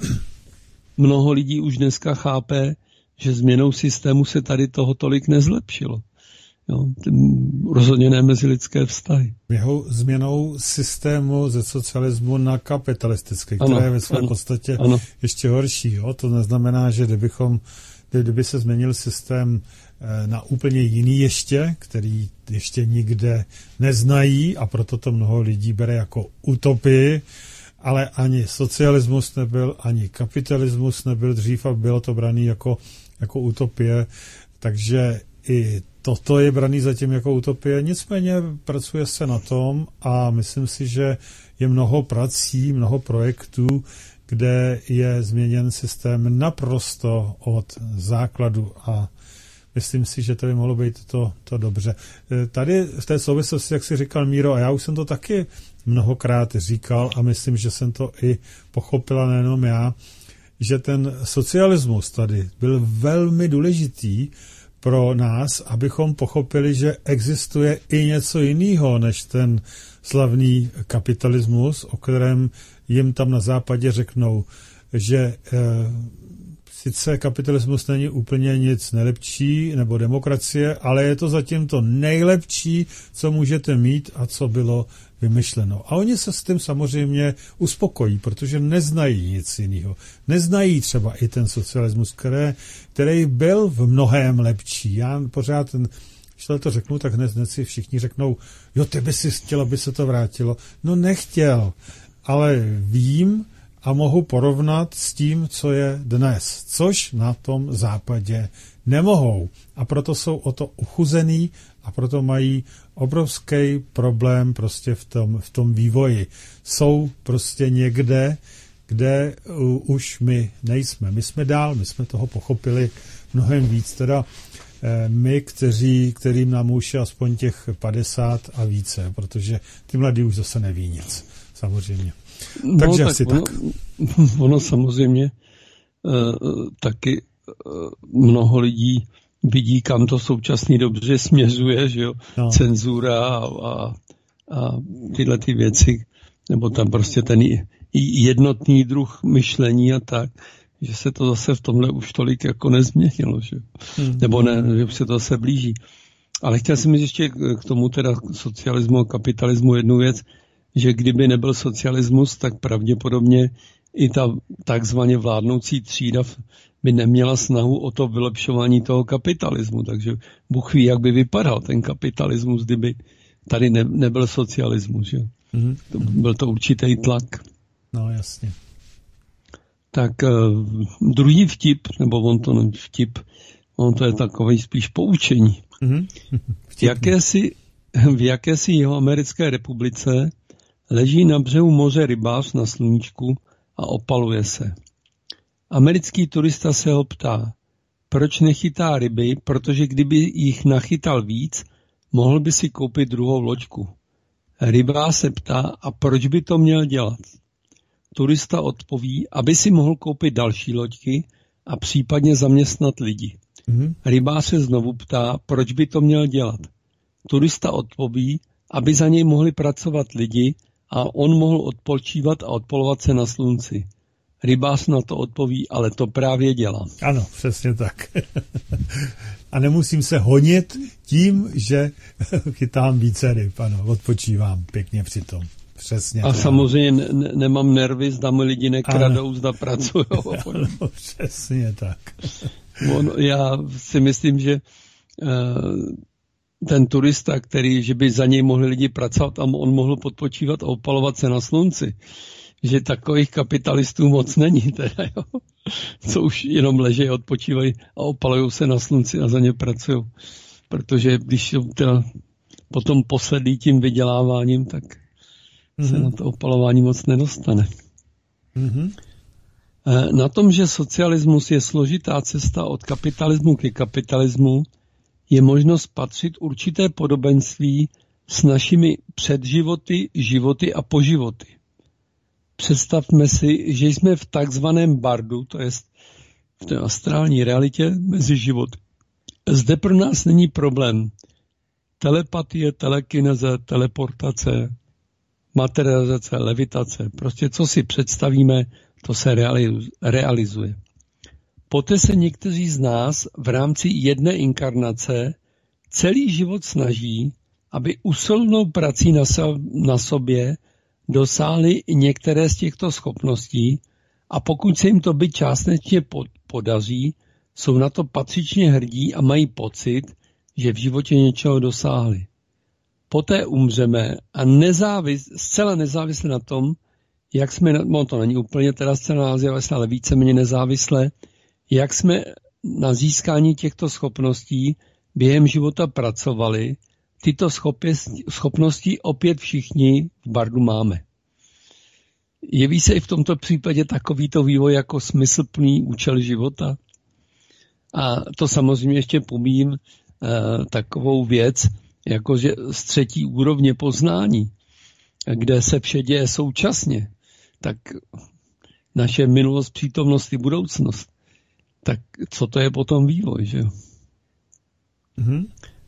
mnoho lidí už dneska chápe, že změnou systému se tady toho tolik nezlepšilo. Jo, rozhodně ne mezilidské vztahy. Jeho změnou systému ze socialismu na kapitalistický, které ano, je ve své ano, podstatě ano. ještě horší. Jo? To neznamená, že kdybychom, kdyby se změnil systém na úplně jiný ještě, který ještě nikde neznají a proto to mnoho lidí bere jako utopii, ale ani socialismus nebyl, ani kapitalismus nebyl dřív a bylo to braný jako, jako utopie, takže i toto je braný zatím jako utopie, nicméně pracuje se na tom a myslím si, že je mnoho prací, mnoho projektů, kde je změněn systém naprosto od základu a myslím si, že to by mohlo být to, to dobře. Tady v té souvislosti, jak jsi říkal, Míro, a já už jsem to taky mnohokrát říkal a myslím, že jsem to i pochopila nejenom já, že ten socialismus tady byl velmi důležitý pro nás, abychom pochopili, že existuje i něco jiného než ten slavný kapitalismus, o kterém jim tam na západě řeknou, že e, sice kapitalismus není úplně nic nejlepší, nebo demokracie, ale je to zatím to nejlepší, co můžete mít a co bylo vymyšleno. A oni se s tím samozřejmě uspokojí, protože neznají nic jiného. Neznají třeba i ten socialismus, který, který byl v mnohém lepší. Já pořád, ten, když to řeknu, tak hned, hned si všichni řeknou, jo, ty by si chtěl, aby se to vrátilo. No nechtěl, ale vím a mohu porovnat s tím, co je dnes, což na tom západě nemohou. A proto jsou o to uchuzený a proto mají obrovský problém prostě v tom, v tom vývoji. Jsou prostě někde, kde uh, už my nejsme. My jsme dál, my jsme toho pochopili mnohem víc. Teda eh, my, kteří, kterým nám už je aspoň těch padesát a více, protože ty mladí už zase neví nic, samozřejmě. No, Takže tak asi ono, tak. Ono samozřejmě uh, taky uh, mnoho lidí vidí, kam to současný dobře směřuje, že jo, no. Cenzura a, a, a tyhle ty věci, nebo tam prostě ten jednotný druh myšlení a tak, že se to zase v tomhle už tolik jako nezměnilo, že hmm. nebo ne, že už se to zase blíží. Ale chtěl jsem ještě k tomu teda socialismu a kapitalismu jednu věc, že kdyby nebyl socialismus, tak pravděpodobně i ta takzvaně vládnoucí třída by neměla snahu o to vylepšování toho kapitalismu. Takže Bůh ví, jak by vypadal ten kapitalismus, kdyby tady ne, nebyl socialismus. Že? Mm-hmm. To, byl to určitý tlak. No, jasně. Tak uh, druhý vtip, nebo on to není vtip, on to je takový spíš poučení. Mm-hmm. V jakési, v jakési jihoamerické republice leží na břehu moře rybář na sluníčku a opaluje se. Americký turista se ho ptá, proč nechytá ryby, protože kdyby jich nachytal víc, mohl by si koupit druhou loďku. Rybář se ptá, a proč by to měl dělat? Turista odpoví, aby si mohl koupit další loďky a případně zaměstnat lidi. Mm-hmm. Rybář se znovu ptá, proč by to měl dělat. Turista odpoví, aby za něj mohli pracovat lidi a on mohl odpočívat a odpolovat se na slunci. Rybář na to odpoví, ale to právě dělá. Ano, přesně tak. A nemusím se honit tím, že chytám více ryb, ano, odpočívám pěkně přitom. Přesně. A samozřejmě ne- nemám nervy, zda mi lidi nekradou, zda pracují. Ano, přesně tak. On, já si myslím, že uh, ten turista, který, že by za něj mohli lidi pracovat a on mohl podpočívat a opalovat se na slunci, že takových kapitalistů moc není, teda, jo? Co už jenom ležejí, odpočívají a opalují se na slunci a za ně pracují. Protože když teda potom posledí tím vyděláváním, tak mm-hmm. se na to opalování moc nedostane. Mm-hmm. Na tom, že socialismus je složitá cesta od kapitalismu ke kapitalismu, je možno spatřit určité podobenství s našimi předživoty, životy a poživoty. Představme si, že jsme v takzvaném bardu, to je v té astrální realitě mezi životy. Zde pro nás není problém telepatie, telekineze, teleportace, materializace, levitace. Prostě co si představíme, to se realizuje. Poté se někteří z nás v rámci jedné inkarnace celý život snaží, aby usilovnou prací na, so, na sobě dosáhli některé z těchto schopností a pokud se jim to by částečně podaří, jsou na to patřičně hrdí a mají pocit, že v životě něčeho dosáhli. Poté umřeme a nezávis, zcela nezávisle na tom, jak jsme, no to není úplně teda zcela nezávisle, ale víceméně nezávisle, jak jsme na získání těchto schopností během života pracovali, tyto schopnosti opět všichni v bardu máme. Jeví se i v tomto případě takovýto vývoj jako smysluplný účel života? A to samozřejmě ještě pomím eh, takovou věc, jakože z třetí úrovně poznání, kde se vše děje současně, tak naše minulost, přítomnost i budoucnost, tak co to je potom vývoj, že jo? Mm-hmm.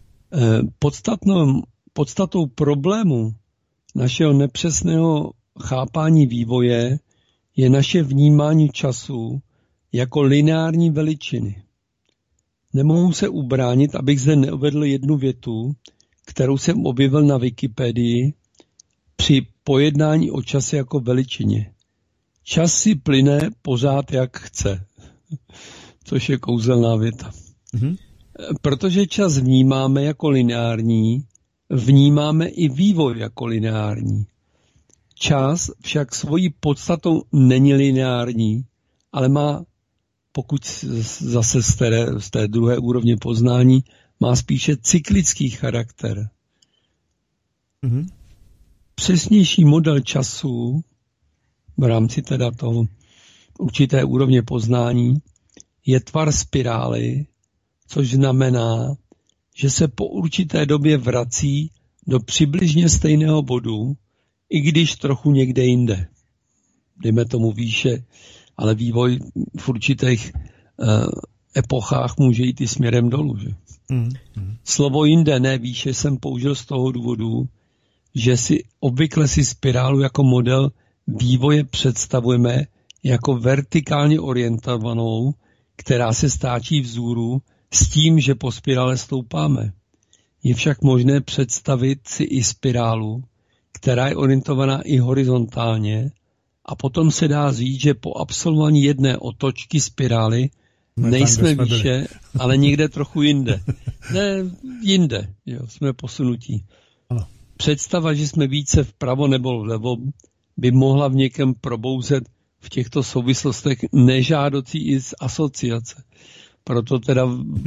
Podstatnou, podstatou problému našeho nepřesného chápání vývoje je naše vnímání času jako lineární veličiny. Nemohu se ubránit, abych zde neuvedl jednu větu, kterou jsem objevil na Wikipedii při pojednání o čase jako veličině. Čas si plyne pořád jak chce, což je kouzelná věta. Mm-hmm. Protože čas vnímáme jako lineární, vnímáme i vývoj jako lineární. Čas však svojí podstatou není lineární, ale má, pokud zase z té, z té druhé úrovně poznání, má spíše cyklický charakter. Mm-hmm. Přesnější model času v rámci teda toho určité úrovně poznání je tvar spirály, což znamená, že se po určité době vrací do přibližně stejného bodu, i když trochu někde jinde. Dejme tomu výše, ale vývoj v určitých uh, epochách může jít i směrem dolů. Že? Mm, mm. Slovo jinde, ne výše, jsem použil z toho důvodu, že si obvykle si spirálu jako model vývoje představujeme jako vertikálně orientovanou, která se stáčí vzhůru s tím, že po spirále stoupáme. Je však možné představit si i spirálu, která je orientovaná i horizontálně a potom se dá říct, že po absolvování jedné otočky spirály jsme nejsme tam, výše, ale někde trochu jinde. Ne, jinde, jo, jsme posunutí. Ano. Představa, že jsme více vpravo nebo vlevo, by mohla v někem probouzet v těchto souvislostech nežádoucí i z asociace. Proto teda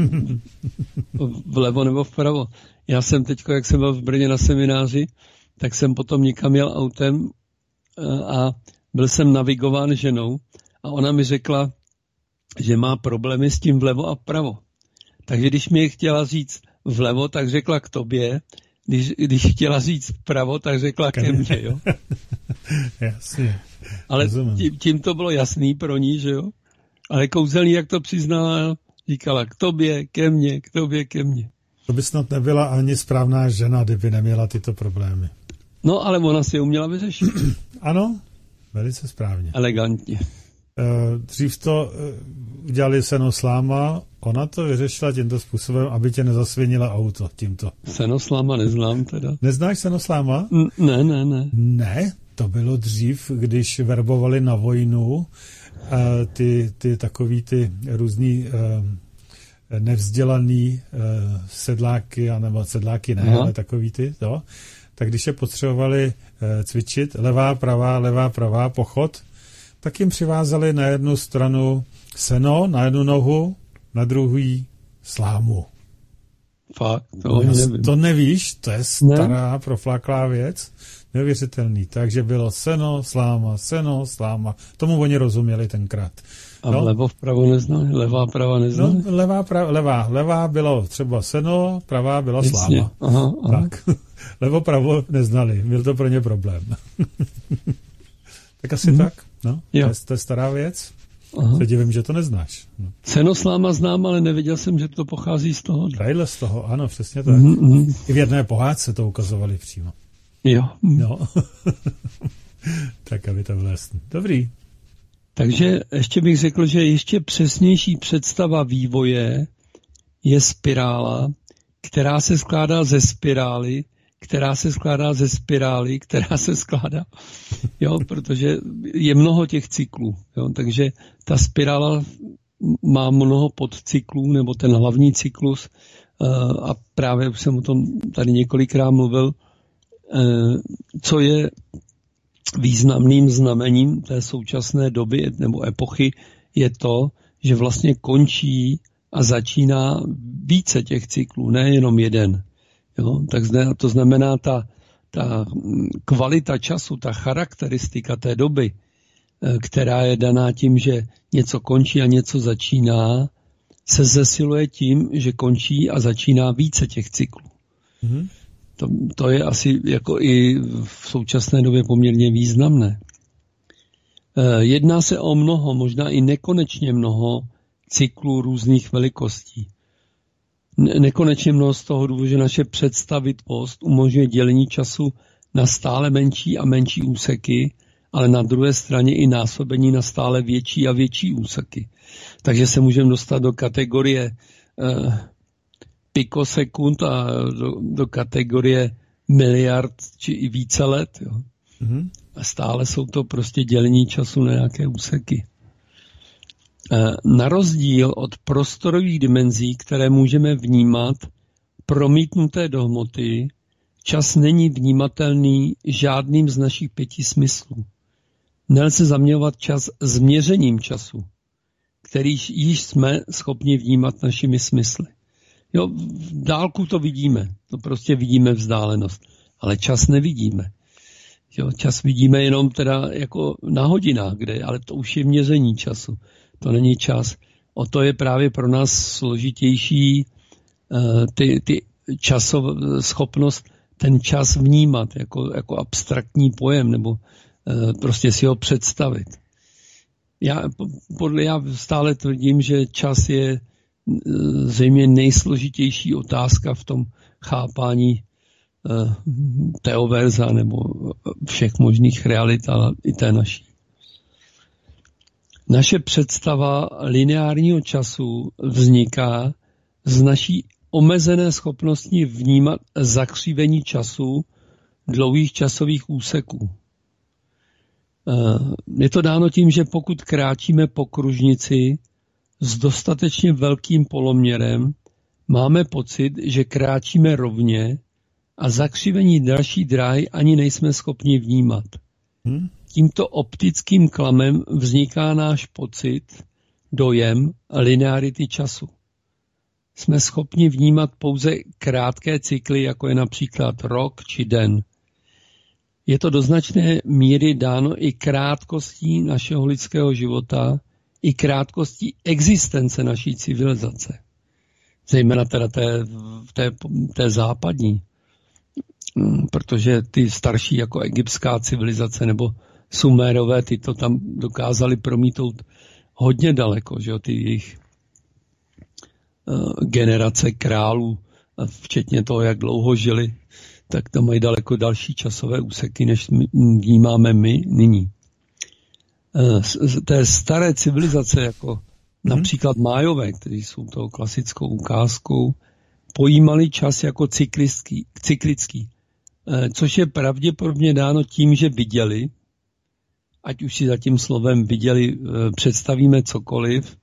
vlevo nebo vpravo. Já jsem teď, jak jsem byl v Brně na semináři, tak jsem potom někam jel autem a byl jsem navigován ženou a ona mi řekla, že má problémy s tím vlevo a vpravo. Takže když mi chtěla říct vlevo, tak řekla k tobě, když, když chtěla říct vpravo, tak řekla ke mně, jo. Jasně. Ale tím, tím to bylo jasný pro ní, že jo. Ale kouzelný, jak to přiznala, říkala k tobě, ke mně, k tobě, ke mně. To by snad nebyla ani správná žena, kdyby neměla tyto problémy. No, ale ona si je uměla vyřešit. Ano, velice správně. Elegantně. Dřív to udělali Senosláma, ona to vyřešila tímto způsobem, aby tě nezasvinila auto tímto. Senosláma neznám teda. Neznáš Senosláma? Ne, ne, ne. Ne, to bylo dřív, když verbovali na vojnu ty, ty takový ty různý nevzdělaný sedláky, anebo sedláky ne, Aha. ale takový ty, to. Tak když je potřebovali cvičit, levá, pravá, levá, pravá, pochod, tak jim přivázali na jednu stranu seno, na jednu nohu, na druhý slámu. Fakt? To, no, nevím. To nevíš, to je stará, ne? profláklá věc, neuvěřitelný. Takže bylo seno, sláma, seno, sláma. Tomu oni rozuměli tenkrát. A no? Levo vpravo neznali? Levá, prava neznali? No, levá, prav, levá, levá bylo třeba seno, pravá byla Jasně. sláma. Aha, aha. Tak. Levo, pravo neznali. Byl to pro ně problém. Tak asi hmm. tak. No, to je, to je stará věc. Aha. Se divím, že to neznáš. No. Senosláma znám, ale nevěděl jsem, že to pochází z toho. Tadyhle z toho, ano, přesně tak. Mm-hmm. I v jedné pohádce to ukazovali přímo. Jo. No. Tak, aby to bylo jasný. Dobrý. Takže ještě bych řekl, že ještě přesnější představa vývoje je spirála, která se skládá ze spirály, která se skládá ze spirály, která se skládá, jo, protože je mnoho těch cyklů, jo, takže ta spirála má mnoho podcyklů, nebo ten hlavní cyklus, uh, a právě už jsem o tom tady několikrát mluvil, uh, co je významným znamením té současné doby nebo epochy, je to, že vlastně končí a začíná více těch cyklů, ne jenom jeden. Jo, tak to znamená, ta, ta kvalita času, ta charakteristika té doby, která je daná tím, že něco končí a něco začíná, se zesiluje tím, že končí a začíná více těch cyklů. Mm-hmm. To, to je asi jako i v současné době poměrně významné. Jedná se o mnoho, možná i nekonečně mnoho cyklů různých velikostí. Nekonečně mnoho z toho důvodu, že naše představitvost umožňuje dělení času na stále menší a menší úseky, ale na druhé straně i násobení na stále větší a větší úseky. Takže se můžeme dostat do kategorie eh, pikosekund a do, do kategorie miliard či i více let. Jo. Mm-hmm. A stále jsou to prostě dělení času na nějaké úseky. Na rozdíl od prostorových dimenzí, které můžeme vnímat promítnuté do hmoty, čas není vnímatelný žádným z našich pěti smyslů. Nelze zaměňovat čas s měřením času, který již jsme schopni vnímat našimi smysly. Jo, v dálku to vidíme, to prostě vidíme vzdálenost, ale čas nevidíme. Jo, čas vidíme jenom teda jako na hodinách, kde, ale to už je měření času. To není čas. O to je právě pro nás složitější uh, ty, ty časov, schopnost ten čas vnímat jako, jako abstraktní pojem nebo uh, prostě si ho představit. Já, podle, já stále tvrdím, že čas je uh, zřejmě nejsložitější otázka v tom chápání uh, teoverza nebo všech možných realit, ale i té naší. Naše představa lineárního času vzniká z naší omezené schopnosti vnímat zakřivení času dlouhých časových úseků. Je to dáno tím, že pokud kráčíme po kružnici s dostatečně velkým poloměrem, máme pocit, že kráčíme rovně a zakřivení další dráhy ani nejsme schopni vnímat. Hmm? Tímto optickým klamem vzniká náš pocit, dojem linearity času. Jsme schopni vnímat pouze krátké cykly, jako je například rok či den. je to do značné míry dáno i krátkostí našeho lidského života, i krátkostí existence naší civilizace. Zejména teda té, té, té západní. Protože ty starší jako egyptská civilizace nebo Sumérové, ty to tam dokázali promítnout hodně daleko, že jo, ty jejich uh, generace králů, včetně toho, jak dlouho žili, tak tam mají daleko další časové úseky, než my, vnímáme my nyní. Uh, z té staré civilizace, jako hmm. například Májové, kteří jsou toho klasickou ukázkou, pojímali čas jako cyklický, cyklický, uh, což je pravděpodobně dáno tím, že viděli, ať už si za tím slovem viděli, představíme cokoliv,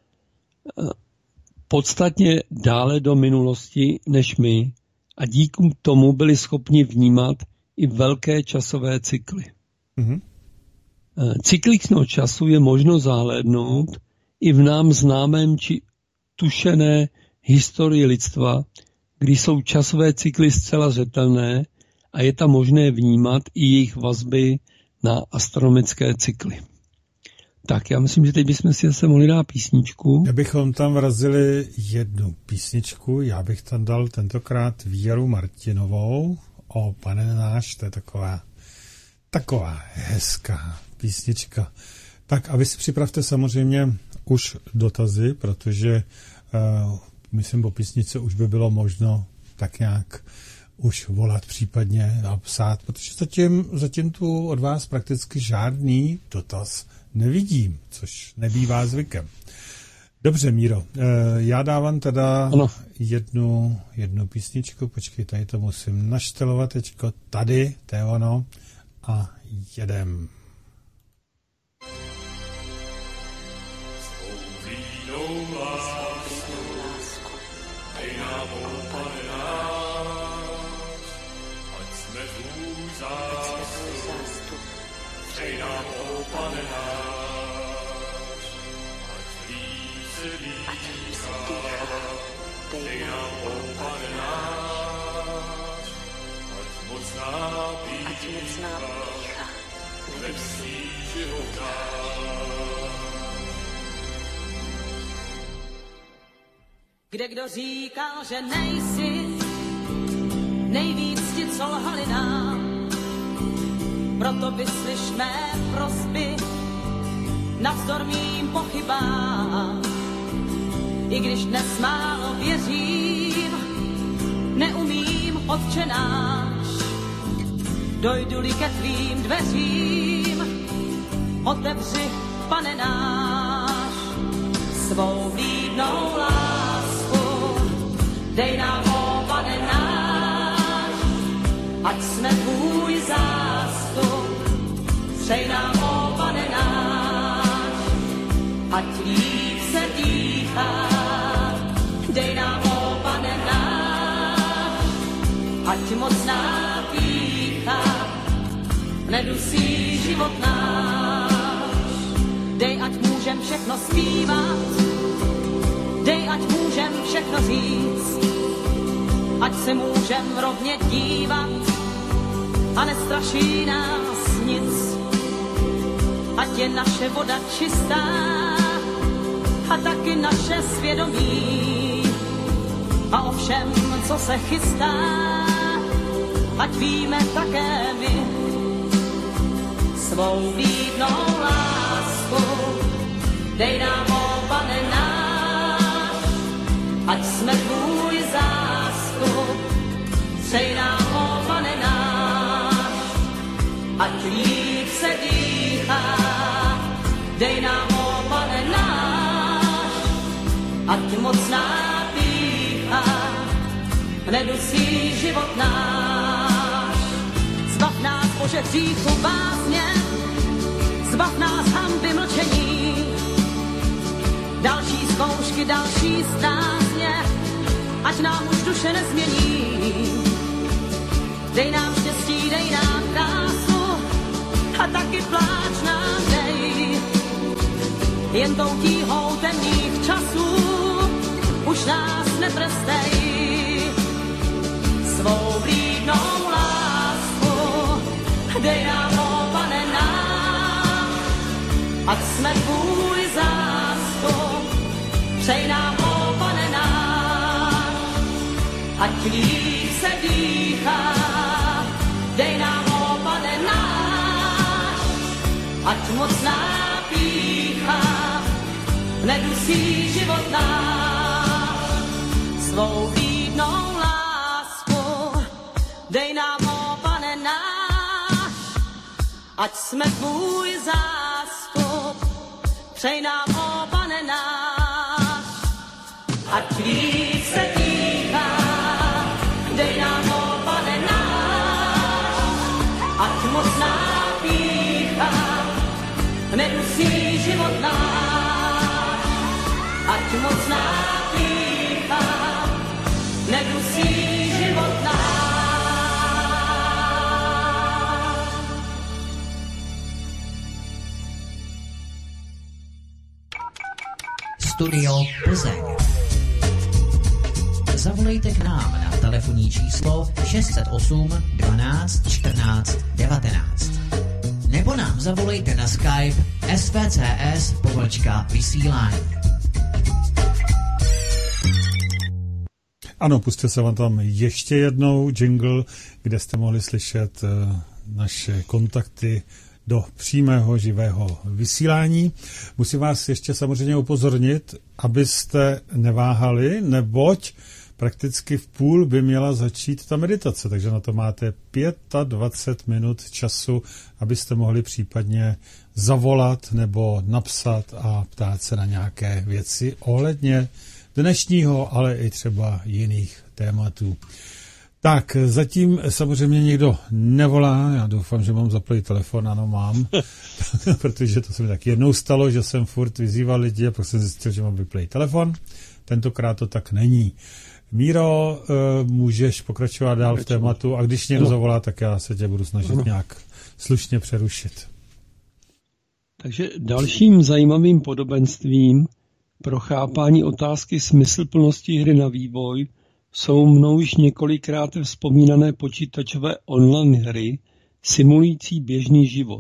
podstatně dále do minulosti než my a díky tomu byli schopni vnímat i velké časové cykly. Mm-hmm. Cyklického času je možno zahlédnout i v nám známém či tušené historii lidstva, kdy jsou časové cykly zcela zřetelné a je tam možné vnímat i jejich vazby na astronomické cykly. Tak, já myslím, že teď bychom si zase mohli dát písničku. Já bychom tam vrazili jednu písničku, já bych tam dal tentokrát Věru Martinovou, O pane náš, to je taková, taková hezká písnička. Tak a vy si připravte samozřejmě už dotazy, protože uh, myslím, po písnice už by bylo možno tak nějak už volat případně a psát, protože zatím, zatím tu od vás prakticky žádný dotaz nevidím, což nebývá zvykem. Dobře, Míro, já dávám teda ano. jednu, jednu písničku, počkej, tady to musím naštelovat teďko, tady, to je ono, a jedem. Kde kdo říkal, že nejsi nejvíc ti, co lhali nám, proto vyslyš mé prosby navzdor mým pochybám. I když dnes málo věřím, neumím, Otče náš, dojdu-li ke tvým dveřím, otevři, Pane náš, svou vlídnou lásku, dej nám, ó Pane náš, ať jsme tvůj zástup, přej nám, ó Pane náš, ať líp se dýchá, dej nám, ó Pane náš, ať mocná pýcha nedusí život náš, dej, ať můžem všechno zpívat, dej, ať můžem všechno říct, ať se můžem rovně dívat a nestraší nás nic, ať je naše voda čistá a taky naše svědomí a o všem, co se chystá, ať víme také my. Svou vlídnou lásku dej nám, ó Pane náš, ať jsme tvůj zástup, přej nám, ó Pane náš, ať líp se dýchá, dej nám, ó Pane náš, ať mocná pýcha nedusí život náš. Zbav nás, Bože, hříchu bázně, zbav nás hanby mlčení, další zkoušky, další stázně, ať nám už duše nezmění. Dej nám štěstí, dej nám krásu a taky pláč nám dej. Jen tou tíhou temných časů už nás neprestej. Svou vlídnou lásku dej líp se dýchá, dej nám ho, Pane náš, ať mocná pýcha nedusí život náš. Svou vídnou lásku dej nám ho, Pane náš, ať jsme tvůj zástup, přej nám ho, Pane náš, ať líp se dýchá, dej nám ho, Pane náš, ať mocná pýcha nedusí život náš, ať mocná pýcha nedusí život náš. Studio Plzeň. Zavolejte k nám na telefonní číslo šest set osm dvanáct čtrnáct devatenáct. Nebo nám zavolejte na Skype S V C S pomlčka vysílání. Ano, pustil se vám tam ještě jednou jingle, kde jste mohli slyšet uh, naše kontakty do přímého živého vysílání. Musím vás ještě samozřejmě upozornit, abyste neváhali, neboť prakticky v půl by měla začít ta meditace, takže na to máte dvacet pět minut času, abyste mohli případně zavolat nebo napsat a ptát se na nějaké věci ohledně dnešního, ale i třeba jiných tématů. Tak, zatím samozřejmě někdo nevolá, já doufám, že mám zaplý telefon, ano mám, protože to se mi tak jednou stalo, že jsem furt vyzýval lidi a pak jsem zjistil, že mám vyplý telefon, tentokrát to tak není. Míro, můžeš pokračovat dál v tématu a když někdo zavolá, tak já se tě budu snažit nějak slušně přerušit. Takže dalším zajímavým podobenstvím pro chápání otázky smysluplnosti hry na vývoj jsou mnou již několikrát vzpomínané počítačové online hry simulující běžný život.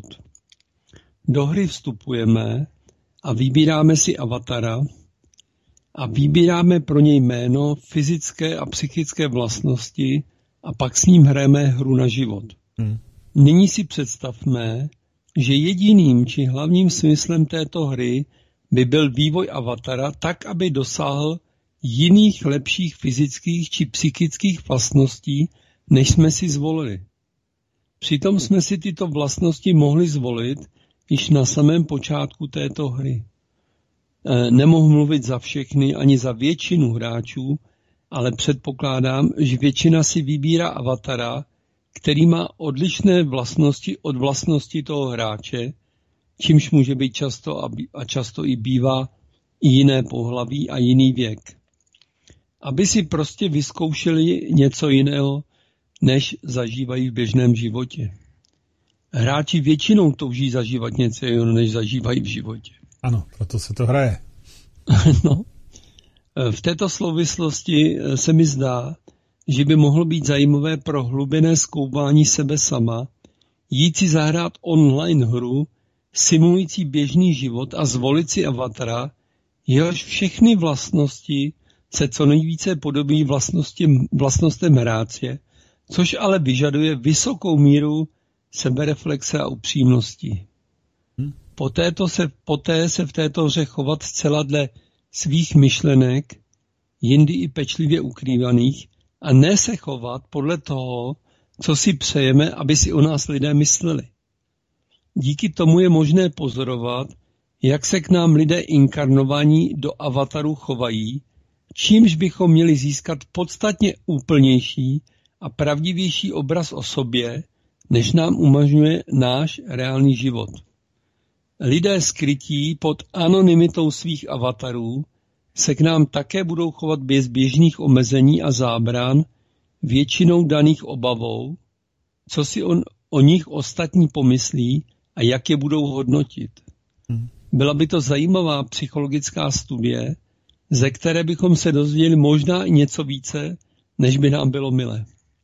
Do hry vstupujeme a vybíráme si avatara a vybíráme pro něj jméno, fyzické a psychické vlastnosti a pak s ním hrajeme hru na život. Hmm. Nyní si představme, že jediným či hlavním smyslem této hry by byl vývoj avatara tak, aby dosáhl jiných lepších fyzických či psychických vlastností, než jsme si zvolili. Přitom jsme si tyto vlastnosti mohli zvolit již na samém počátku této hry. Nemohu mluvit za všechny ani za většinu hráčů, ale předpokládám, že většina si vybírá avatara, který má odlišné vlastnosti od vlastnosti toho hráče, čímž může být často a, a často i bývá i jiné pohlaví a jiný věk. Aby si prostě vyzkoušeli něco jiného, než zažívají v běžném životě. Hráči většinou touží zažívat něco jiného, než zažívají v životě. Ano, proto se to hraje. No. V této souvislosti se mi zdá, že by mohlo být zajímavé pro hlubené zkoumání sebe sama jít si zahrát online hru simulující běžný život a zvolit si avatara, jehož všechny vlastnosti se co nejvíce podobí vlastnosti, vlastnostem hráče, což ale vyžaduje vysokou míru sebereflexe a upřímnosti. Hmm. Poté, to se, poté se v této hře chovat zcela dle svých myšlenek, jindy i pečlivě ukrývaných, a ne se chovat podle toho, co si přejeme, aby si o nás lidé mysleli. Díky tomu je možné pozorovat, jak se k nám lidé inkarnovaní do avatarů chovají, čímž bychom měli získat podstatně úplnější a pravdivější obraz o sobě, než nám umožňuje náš reálný život. Lidé skrytí pod anonymitou svých avatarů se k nám také budou chovat bez běžných omezení a zábran, většinou daných obavou, co si on, o nich ostatní pomyslí a jak je budou hodnotit. Byla by to zajímavá psychologická studie, ze které bychom se dozvěděli možná i něco více, než by nám bylo milé.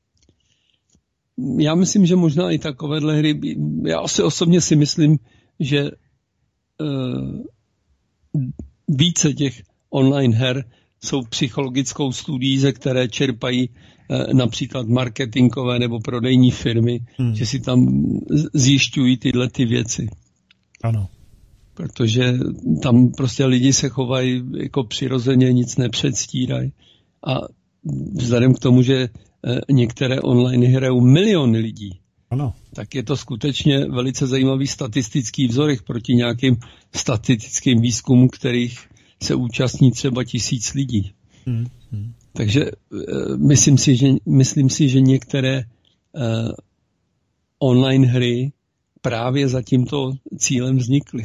Já myslím, že možná i takovéhle hry, já asi osobně si myslím, že uh, více těch online her jsou psychologickou studií, ze které čerpají eh, například marketingové nebo prodejní firmy, hmm. že si tam zjišťují tyhle ty věci. Ano. Protože tam prostě lidi se chovají jako přirozeně, nic nepředstírají. A vzhledem k tomu, že některé online hrajou miliony lidí, ano. tak je to skutečně velice zajímavý statistický vzorek proti nějakým statistickým výzkumům, kterých se účastní třeba tisíc lidí. Hmm. Hmm. Takže myslím si, že, myslím si, že některé uh, online hry právě za tímto cílem vznikly.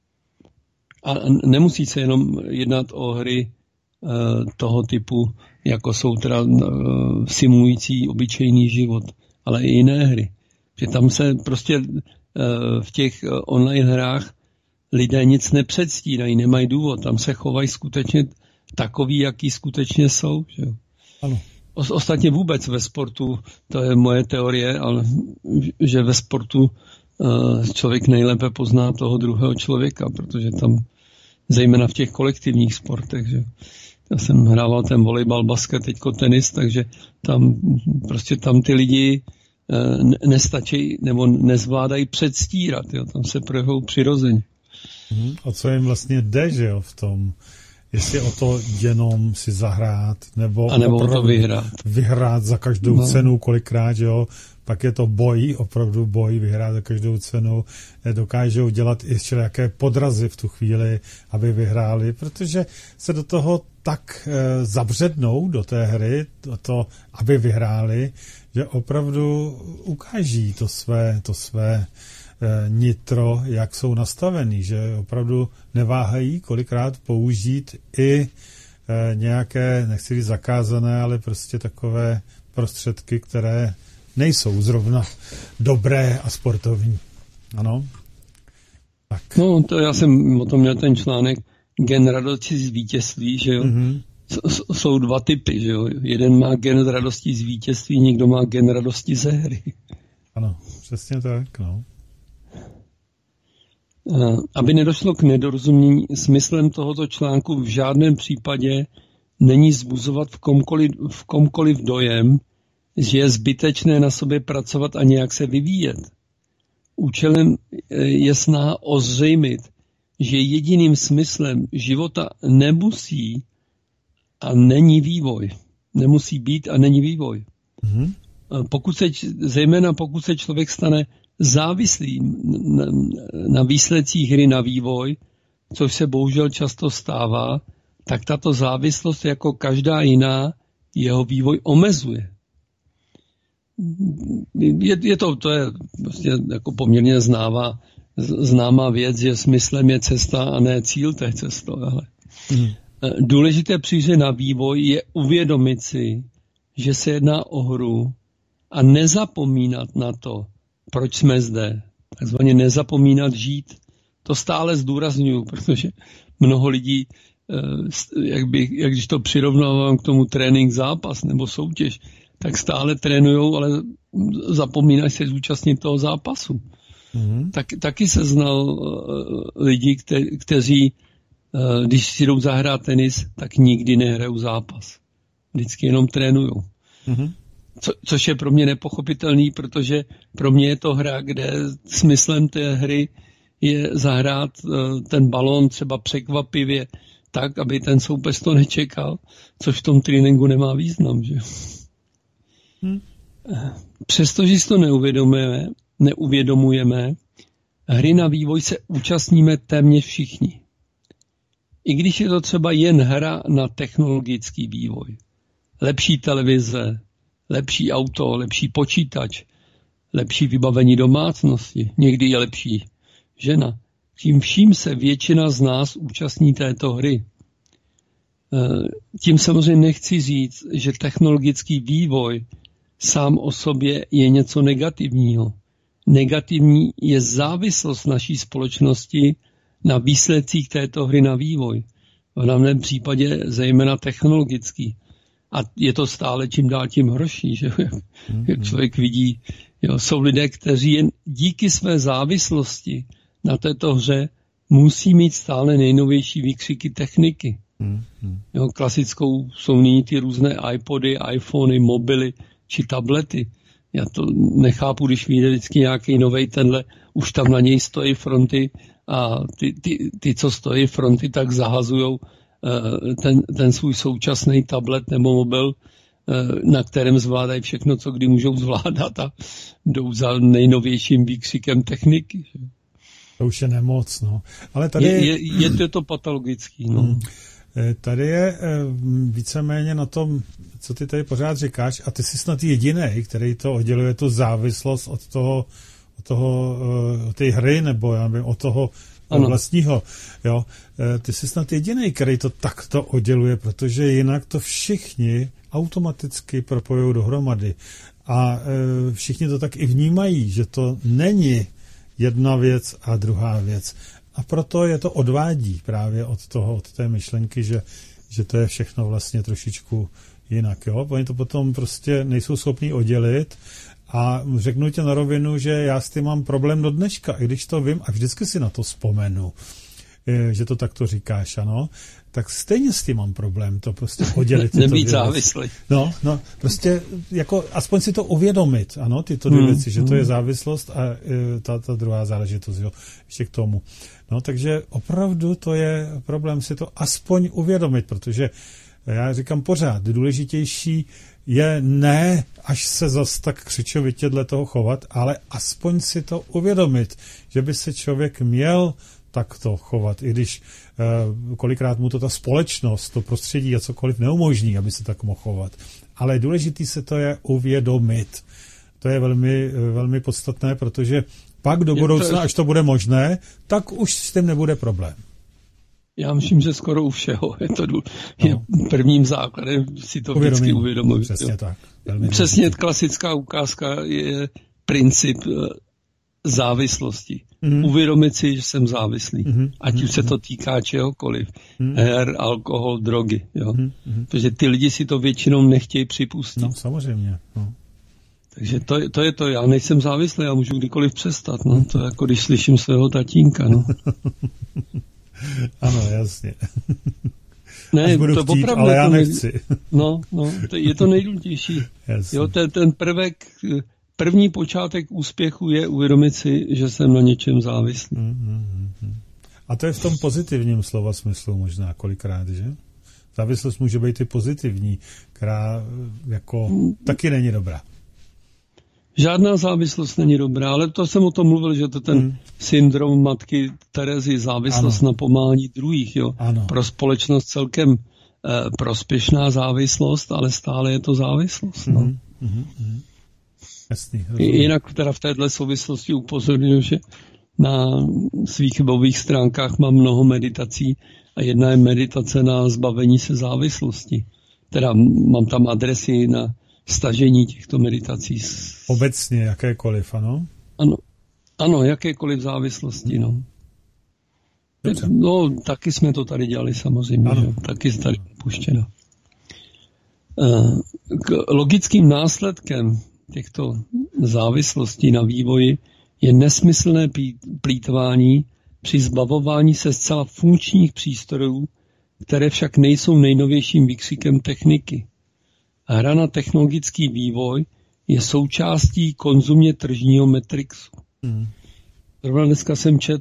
A nemusí se jenom jednat o hry uh, toho typu, jako jsou teda uh, simulující obyčejný život, ale i jiné hry. Že tam se prostě uh, v těch uh, online hrách lidé nic nepředstírají, nemají důvod. Tam se chovají skutečně takový, jaký skutečně jsou. Že? Ano. O, ostatně vůbec ve sportu, to je moje teorie, ale že ve sportu uh, člověk nejlépe pozná toho druhého člověka, protože tam zejména v těch kolektivních sportech, že já jsem hrával ten volejbal, basket, teďko tenis, takže tam prostě tam ty lidi e, nestačí nebo nezvládají předstírat, jo, tam se projevují přirozeně. Hmm. A co jim vlastně jde, že jo, v tom, jestli o to jenom si zahrát, nebo, a nebo o to vyhrát. Vyhrát za každou no. cenu, kolikrát, jo, pak je to boj, opravdu boj, vyhrát za každou cenu, dokážou dělat i všelijaké podrazy v tu chvíli, aby vyhráli, protože se do toho tak e, zabřednou do té hry, do toho, aby vyhráli, že opravdu ukáží to své, to své e, nitro, jak jsou nastavený, že opravdu neváhají kolikrát použít i e, nějaké, nechci říct zakázané, ale prostě takové prostředky, které nejsou zrovna dobré a sportovní. Ano? Tak. No, to já jsem o tom měl ten článek gen radosti z vítězství, že jo. Mm-hmm. S- jsou dva typy, že jo. Jeden má gen radosti z vítězství, někdo má gen radosti ze hry. Ano, přesně tak, no. Aby nedošlo k nedorozumění, smyslem tohoto článku v žádném případě není vzbuzovat v komkoliv, v komkoliv dojem, že je zbytečné na sobě pracovat a nějak se vyvíjet. Účelem je snaha ozřejmit, že jediným smyslem života nemusí a není vývoj. Nemusí být a není vývoj. Mm-hmm. Pokud se, zejména pokud se člověk stane závislým na, na výsledcích hry na vývoj, což se bohužel často stává, tak tato závislost jako každá jiná jeho vývoj omezuje. Je, je to, to je vlastně jako poměrně známá, známá věc, že smyslem je cesta a ne cíl té cesty. Ale mm. důležité při na vývoj je uvědomit si, že se jedná o hru a nezapomínat na to, proč jsme zde. Takzvaně nezapomínat žít. To stále zdůrazňuju, protože mnoho lidí, jak, by, jak když to přirovnávám k tomu trénink, zápas nebo soutěž, tak stále trénujou, ale zapomínají se zúčastnit toho zápasu. Mm-hmm. Tak, taky se znal uh, lidi, kte, kteří, uh, když si jdou zahrát tenis, tak nikdy nehrajou zápas. Vždycky jenom trénujou. Mm-hmm. Co, což je pro mě nepochopitelný, protože pro mě je to hra, kde smyslem té hry je zahrát uh, ten balón třeba překvapivě tak, aby ten soupeř to nečekal, což v tom tréninku nemá význam, že? Hmm. Přestože si to neuvědomujeme, neuvědomujeme, hry na vývoj se účastníme téměř všichni. I když je to třeba jen hra na technologický vývoj. Lepší televize, lepší auto, lepší počítač, lepší vybavení domácnosti, někdy je lepší žena. Tím vším se většina z nás účastní této hry. Tím samozřejmě nechci říct, že technologický vývoj sám o sobě je něco negativního. Negativní je závislost naší společnosti na výsledcích této hry na vývoj. V daném případě zejména technologický. A je to stále čím dál tím horší, že jak člověk vidí. Jo, jsou lidé, kteří jen díky své závislosti na této hře musí mít stále nejnovější výkřiky techniky. Hmm, hmm. Jo, klasickou jsou nyní ty různé iPody, iPhony, mobily či tablety. Já to nechápu, když vyjde vždycky nějaký novej tenhle, už tam na něj stojí fronty a ty, ty, ty co stojí fronty, tak zahazujou uh, ten, ten svůj současný tablet nebo mobil, uh, na kterém zvládají všechno, co kdy můžou zvládat a jdou za nejnovějším výkřikem techniky. To už je nemoc, no. Ale tady... Je, je, je to, je to patologický, no. Hmm. Tady je víceméně na tom, co ty tady pořád říkáš, a ty jsi snad jedinej, který to odděluje tu závislost od toho, od toho, od té hry, nebo já nevím, od toho ano. vlastního. Jo. Ty jsi snad jedinej, který to takto odděluje, protože jinak to všichni automaticky propojují dohromady. A všichni to tak i vnímají, že to není jedna věc a druhá věc. A proto je to odvádí právě od toho, od té myšlenky, že, že to je všechno vlastně trošičku jinak. Jo? Oni to potom prostě nejsou schopní oddělit a řeknu tě na rovinu, že já s tím mám problém do dneška, i když to vím a vždycky si na to vzpomenu, že to takto říkáš, ano, tak stejně s tím mám problém to prostě oddělit. Nebýt závislý. No, no, prostě jako aspoň si to uvědomit, ano, tyto dvě hmm. věci, že to je závislost a ta, ta druhá záležitost, jo, ještě k tomu. No, takže opravdu to je problém si to aspoň uvědomit, protože já říkám pořád, důležitější je ne až se zas tak křičovitě dle toho chovat, ale aspoň si to uvědomit, že by se člověk měl takto chovat, i když uh, kolikrát mu to ta společnost, to prostředí a cokoliv neumožní, aby se tak mohl chovat. Ale důležitý se to je uvědomit. To je velmi, velmi podstatné, protože pak do budoucna, až to bude možné, tak už s tím nebude problém. Já myslím, že skoro u všeho je to důl, je no. prvním základem si to Uvědomím. vždycky uvědomit. Přesně jo. tak. Velmi Přesně důležitý. Klasická ukázka je princip závislosti. Mm. Uvědomit si, že jsem závislý. Mm. Ať mm. už se to týká čehokoliv. Mm. Her, alkohol, drogy. Jo? Mm. Protože ty lidi si to většinou nechtějí připustit. No, samozřejmě. No. Takže to, to je to, já nejsem závislý, já můžu kdykoliv přestat. No. To je jako když slyším svého tatínka. No. Ano, jasně. Ne, budu to chtít, opravdu ale já to nej... nechci. No, no, to je to nejdůležitější. Jo, ten, ten prvek, první počátek úspěchu je uvědomit si, že jsem na něčem závislý. Mm-hmm. A to je v tom pozitivním slova smyslu možná kolikrát, že? Závislost může být i pozitivní, která jako mm. taky není dobrá. Žádná závislost není dobrá, ale to jsem o tom mluvil, že to ten hmm. syndrom matky Terezy, závislost ano. na pomáhání druhých, jo. Ano. Pro společnost celkem eh, prospěšná závislost, ale stále je to závislost. No. Hmm. Hmm. Jasný, Jinak teda v této souvislosti upozorňuji, že na svých webových stránkách mám mnoho meditací a jedna je meditace na zbavení se závislosti. Teda mám tam adresy na stažení těchto meditací. Obecně jakékoliv, ano? Ano, ano jakékoliv závislosti, no. Dobře. No, taky jsme to tady dělali samozřejmě, že? Taky je tady puštěno. K logickým následkem těchto závislostí na vývoji je nesmyslné plýtvání při zbavování se zcela funkčních přístrojů, které však nejsou nejnovějším výkřikem techniky. Hra na technologický vývoj je součástí konzumně tržního Matrixu. Hmm. Zrovna dneska jsem čet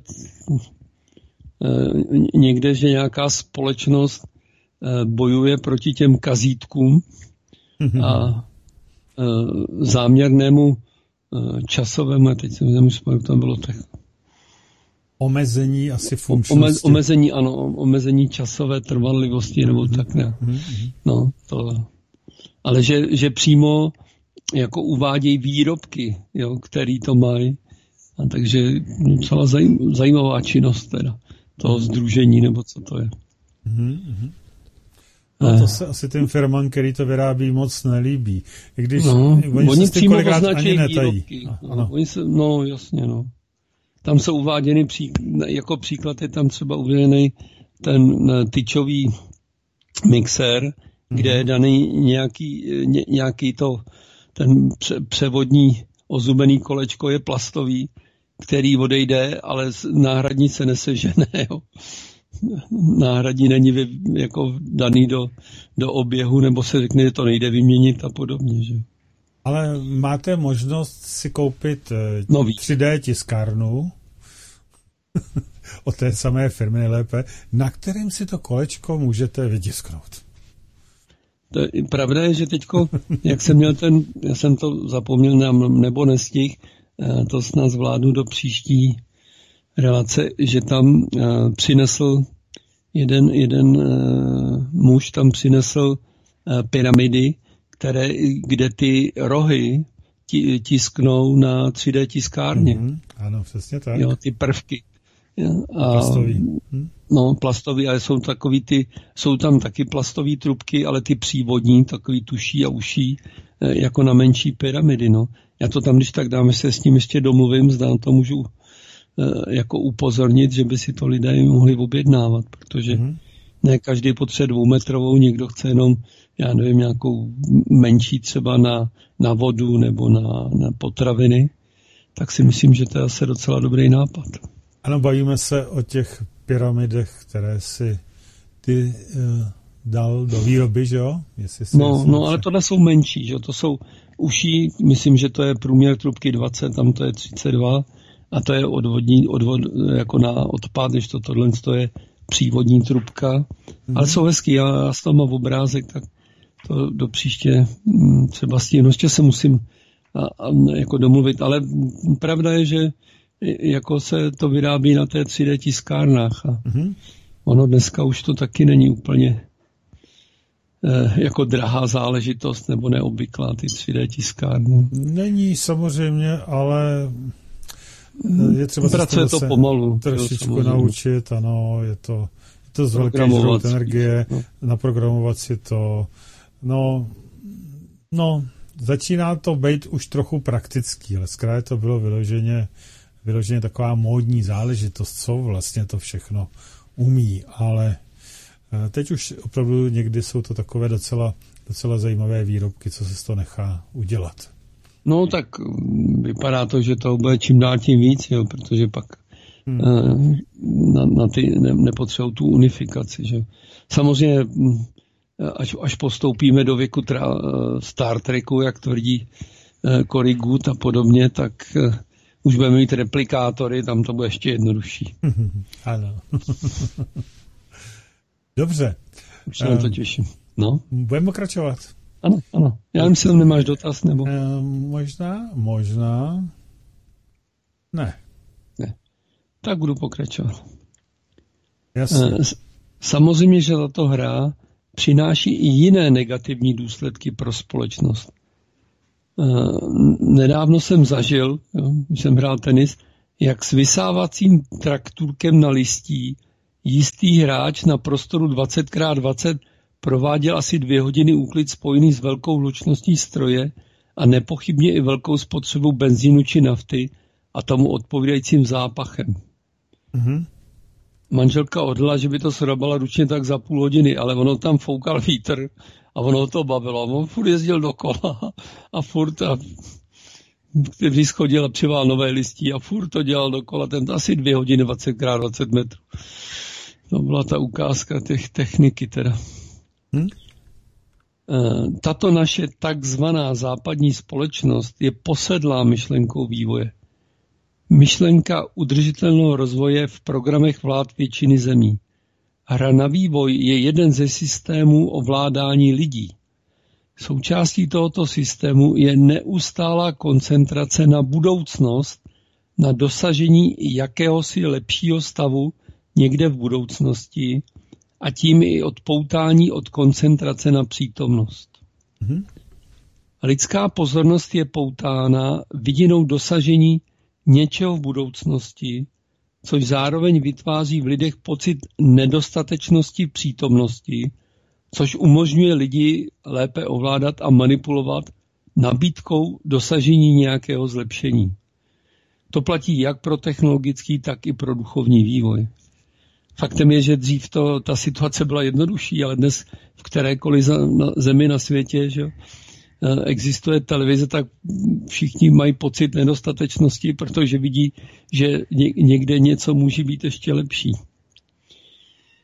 e, někde, že nějaká společnost e, bojuje proti těm kazítkům hmm. a e, záměrnému e, časovému, a teď jsem nemůžu, to bylo tak. Omezení asi funkčnosti. Omezení, ano, omezení časové trvanlivosti, nebo hmm. tak ne. Hmm. No, to... Ale že, že přímo jako uvádějí výrobky, jo, který to mají. A takže docela zaj, zajímavá činnost teda toho sdružení, nebo co to je. Mm-hmm. No to se asi těm firmám, který to vyrábí, moc nelíbí. I když no, oni, oni se přímo označují výrobky. No, oni se, no, jasně, no. Tam jsou uváděny, pří, jako příklad je tam třeba uvedený ten tyčový mixér, kde je daný nějaký, ně, nějaký to, ten pře, převodní ozubený kolečko je plastový, který odejde, ale náhradnice nesežené, jo. náhradní není vy, jako daný do, do oběhu, nebo se řekne, že to nejde vyměnit a podobně. Že? Ale máte možnost si koupit Nový. tři dé tiskárnu od té samé firmy nejlépe, na kterým si to kolečko můžete vytisknout. To je, pravda je, že teďko, jak jsem měl ten, já jsem to zapomněl nebo nestih, to snad zvládnu do příští relace, že tam uh, přinesl jeden, jeden uh, muž tam přinesl uh, pyramidy, které, kde ty rohy ti, tisknou na tři dé tiskárně. Mm-hmm, ano, přesně tak. Jo, ty prvky. A, plastový. Hm? No, plastový, ale jsou takový ty, jsou tam taky plastové trubky, ale ty přívodní, takový tuší a uší, jako na menší pyramidy, no. Já to tam, když tak dáme, se s tím ještě domluvím, zdám to můžu jako upozornit, že by si to lidé mohli objednávat, protože mm-hmm. ne každý potřebuje dvoumetrovou, někdo chce jenom, já nevím, nějakou menší třeba na, na vodu nebo na, na potraviny, tak si myslím, že to je asi docela dobrý nápad. Ano, bavíme se o těch pyramidech, které si ty uh, dal do výroby, že jo? Jestli si, no, jestli no ale tohle jsou menší, že jo? To jsou uší, myslím, že to je průměr trubky dvacet, tam to je třicet dva a to je odvodní, odvod, jako na odpad, když to tohle to je přívodní trubka, mm. ale jsou hezký, já, já z toho mám obrázek, tak to do příště třeba s tím ještě se musím a, a, jako domluvit, ale pravda je, že jako se to vyrábí na té tři dé tiskárnách a mm-hmm. ono dneska už to taky není úplně eh, jako drahá záležitost nebo neobvyklá ty tři dé tiskárny. Není samozřejmě, ale je třeba Pracuje to pomalu. Trošičku naučit, ano, je to, je to z velké zdrojů energie, no. Naprogramovat si to, no, no, začíná to být už trochu praktický, ale zkrátka to bylo vyloženě vyloženě taková módní záležitost, co vlastně to všechno umí, ale teď už opravdu někdy jsou to takové docela, docela zajímavé výrobky, co se z toho nechá udělat. No tak vypadá to, že to bude čím dál tím víc, jo, protože pak hmm. na, na ty ne, nepotřebují tu unifikaci. Že? Samozřejmě až, až postoupíme do věku tra, Star Treku, jak tvrdí Cory Good a podobně, tak už budeme mít replikátory, tam to bude ještě jednodušší. Ano. Dobře. Už se na to těším. No? Budeme pokračovat. Ano, ano. Já myslím, že nemáš dotaz, nebo? E, možná, možná. Ne. Ne. Tak budu pokračovat. Jasně. E, samozřejmě, že tato hra přináší i jiné negativní důsledky pro společnost. Nedávno jsem zažil, jo, když jsem hrál tenis, jak s vysávacím traktůrkem na listí jistý hráč na prostoru dvacet krát dvacet prováděl asi dvě hodiny úklid spojený s velkou hlučností stroje a nepochybně i velkou spotřebou benzínu či nafty a tomu odpovídajícím zápachem. Mm-hmm. Manželka odhla, že by to srabala ručně tak za půl hodiny, ale ono tam foukal vítr a ono to bavilo. On furt jezdil dokola a furt a když schodil a přivál nové listí a furt to dělal dokola. Ten asi dvě hodiny dvacet krát dvacet metrů. To byla ta ukázka těch techniky teda. Hmm? Tato naše takzvaná západní společnost je posedlá myšlenkou vývoje. Myšlenka udržitelného rozvoje v programech vlád většiny zemí. Hra na vývoj je jeden ze systémů ovládání lidí. Součástí tohoto systému je neustálá koncentrace na budoucnost, na dosažení jakéhosi lepšího stavu někde v budoucnosti a tím i odpoutání od koncentrace na přítomnost. Mm-hmm. Lidská pozornost je poutána vidinou dosažení něčeho v budoucnosti, což zároveň vytváří v lidech pocit nedostatečnosti přítomnosti, což umožňuje lidi lépe ovládat a manipulovat nabídkou dosažení nějakého zlepšení. To platí jak pro technologický, tak i pro duchovní vývoj. Faktem je, že dřív to, ta situace byla jednodušší, ale dnes v kterékoliv zemi na světě, že existuje televize, tak všichni mají pocit nedostatečnosti, protože vidí, že někde něco může být ještě lepší.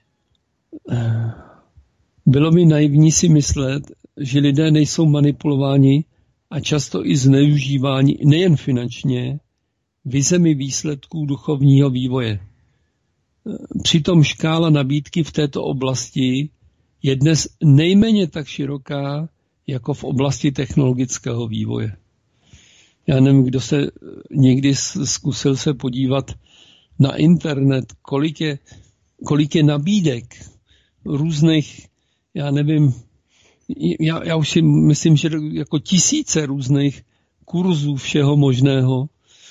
bylo by naivní si myslet, že lidé nejsou manipulováni a často i zneužíváni nejen finančně vizemi výsledků duchovního vývoje. Přitom škála nabídky v této oblasti je dnes nejméně tak široká, jako v oblasti technologického vývoje. Já nevím, kdo se někdy zkusil se podívat na internet, kolik je, kolik je nabídek různých, já nevím, já, já už si myslím, že jako tisíce různých kurzů všeho možného.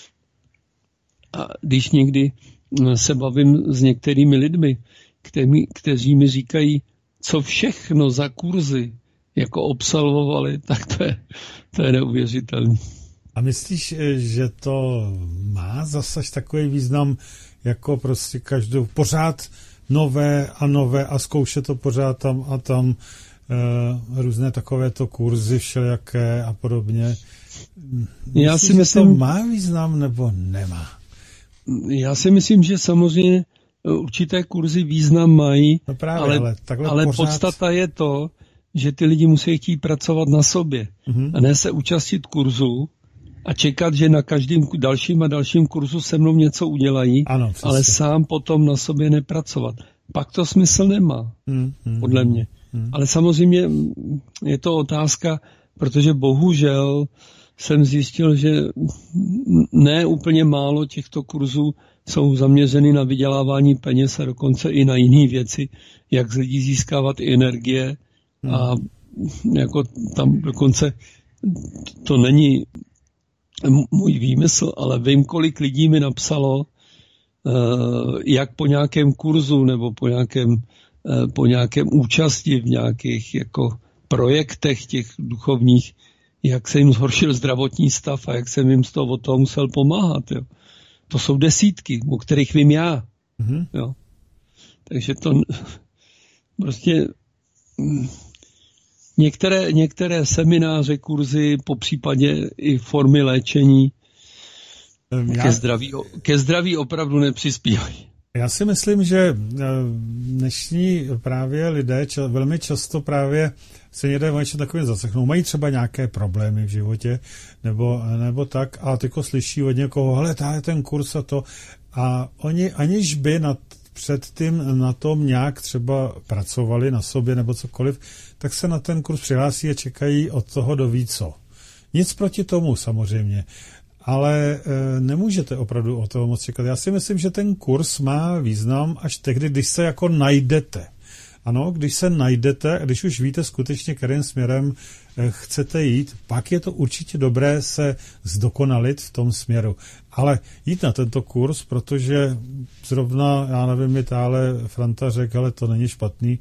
A když někdy se bavím s některými lidmi, kteří, kteří mi říkají, co všechno za kurzy jako absolvovali, tak to je, to je neuvěřitelné. A myslíš, že to má zase takový význam, jako prostě každou, pořád nové a nové a zkoušet to pořád tam a tam, e, různé takovéto kurzy všelijaké a podobně. Myslíš, Já si myslím, že to má význam nebo nemá? Já si myslím, že samozřejmě určité kurzy význam mají, no právě, ale, ale, takhle ale pořád... podstata je to, že ty lidi musí chtít pracovat na sobě mm-hmm. a ne se účastnit kurzu a čekat, že na každém dalším a dalším kurzu se mnou něco udělají, ano, ale sám potom na sobě nepracovat. Pak to smysl nemá, mm-hmm. podle mě. Mm-hmm. Ale samozřejmě je to otázka, protože bohužel jsem zjistil, že ne úplně málo těchto kurzů jsou zaměřeny na vydělávání peněz a dokonce i na jiné věci, jak z lidí získávat energie hmm. a jako tam dokonce to není můj výmysl, ale vím, kolik lidí mi napsalo, jak po nějakém kurzu nebo po nějakém, po nějakém účasti v nějakých jako projektech těch duchovních, jak se jim zhoršil zdravotní stav a jak jsem jim z toho od toho musel pomáhat. Jo. To jsou desítky, o kterých vím já. Mm-hmm. Jo. Takže to prostě některé, některé semináře, kurzy, po případě i formy léčení já... ke, zdraví, ke zdraví opravdu nepřispívají. Já si myslím, že dnešní právě lidé ča, velmi často právě se někde o něčem takovým zasechnou. Mají třeba nějaké problémy v životě, nebo, nebo tak, a tyko slyší od někoho, hele, tady je ten kurz a to. A oni, aniž by nad, předtím na tom nějak třeba pracovali na sobě nebo cokoliv, tak se na ten kurz přihlásí a čekají od toho doví co. Nic proti tomu samozřejmě. Ale e, nemůžete opravdu o toho moc čekat. Já si myslím, že ten kurz má význam až tehdy, když se jako najdete. Ano, když se najdete, když už víte skutečně, kterým směrem e, chcete jít, pak je to určitě dobré se zdokonalit v tom směru. Ale jít na tento kurz, protože zrovna, já nevím, mi táhle Franta řekl, ale to není špatný.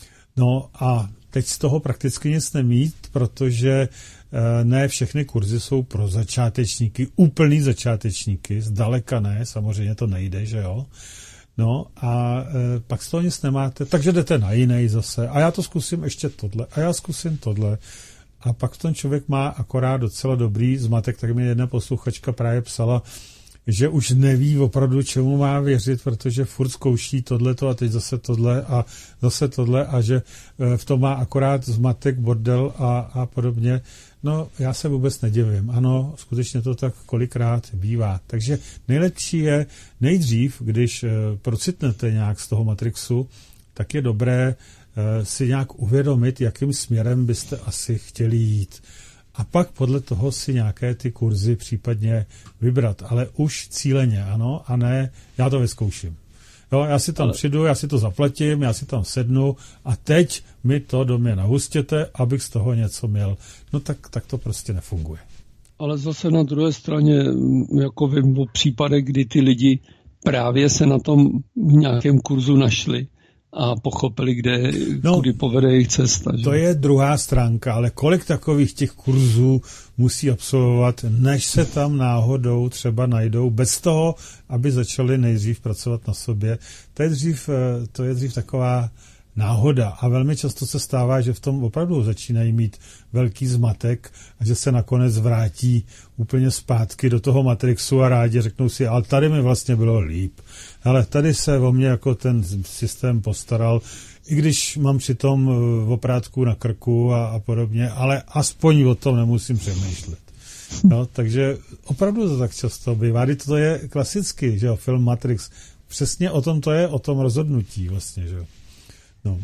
No a teď z toho prakticky nic nemít, protože ne všechny kurzy jsou pro začátečníky, úplný začátečníky, zdaleka ne, samozřejmě to nejde, že jo. No a e, pak z toho nic nemáte, takže jdete na jiný zase a já to zkusím ještě tohle a já zkusím tohle a pak ten člověk má akorát docela dobrý zmatek, tak mi jedna posluchačka právě psala, že už neví opravdu, čemu má věřit, protože furt zkouší tohleto a teď zase tohle a zase tohle a že v tom má akorát zmatek, bordel a, a podobně. No, já se vůbec nedivím. Ano, skutečně to tak kolikrát bývá. Takže nejlepší je nejdřív, když procitnete nějak z toho matrixu, tak je dobré si nějak uvědomit, jakým směrem byste asi chtěli jít. A pak podle toho si nějaké ty kurzy případně vybrat. Ale už cíleně, ano, a ne, já to vyzkouším. Jo, já si tam ale... přijdu, já si to zaplatím, já si tam sednu a teď mi to do mě nahustěte, abych z toho něco měl. No tak, tak to prostě nefunguje. Ale zase na druhé straně, jako vím o případech, kdy ty lidi právě se na tom nějakém kurzu našli a pochopili, kde, no, kudy povede jejich cesta. Že? To je druhá stránka, ale kolik takových těch kurzů musí absolvovat, než se tam náhodou třeba najdou, bez toho, aby začali nejdřív pracovat na sobě. To je dřív, to je dřív taková náhoda. A velmi často se stává, že v tom opravdu začínají mít velký zmatek a že se nakonec vrátí úplně zpátky do toho Matrixu a rádi řeknou si, ale tady mi vlastně bylo líp. Ale tady se o mě jako ten systém postaral, i když mám přitom oprátku na krku a, a podobně, ale aspoň o tom nemusím přemýšlet. No, takže opravdu to tak často bývá. To je klasický, že jo, film Matrix. Přesně o tom to je, o tom rozhodnutí vlastně, že jo. No.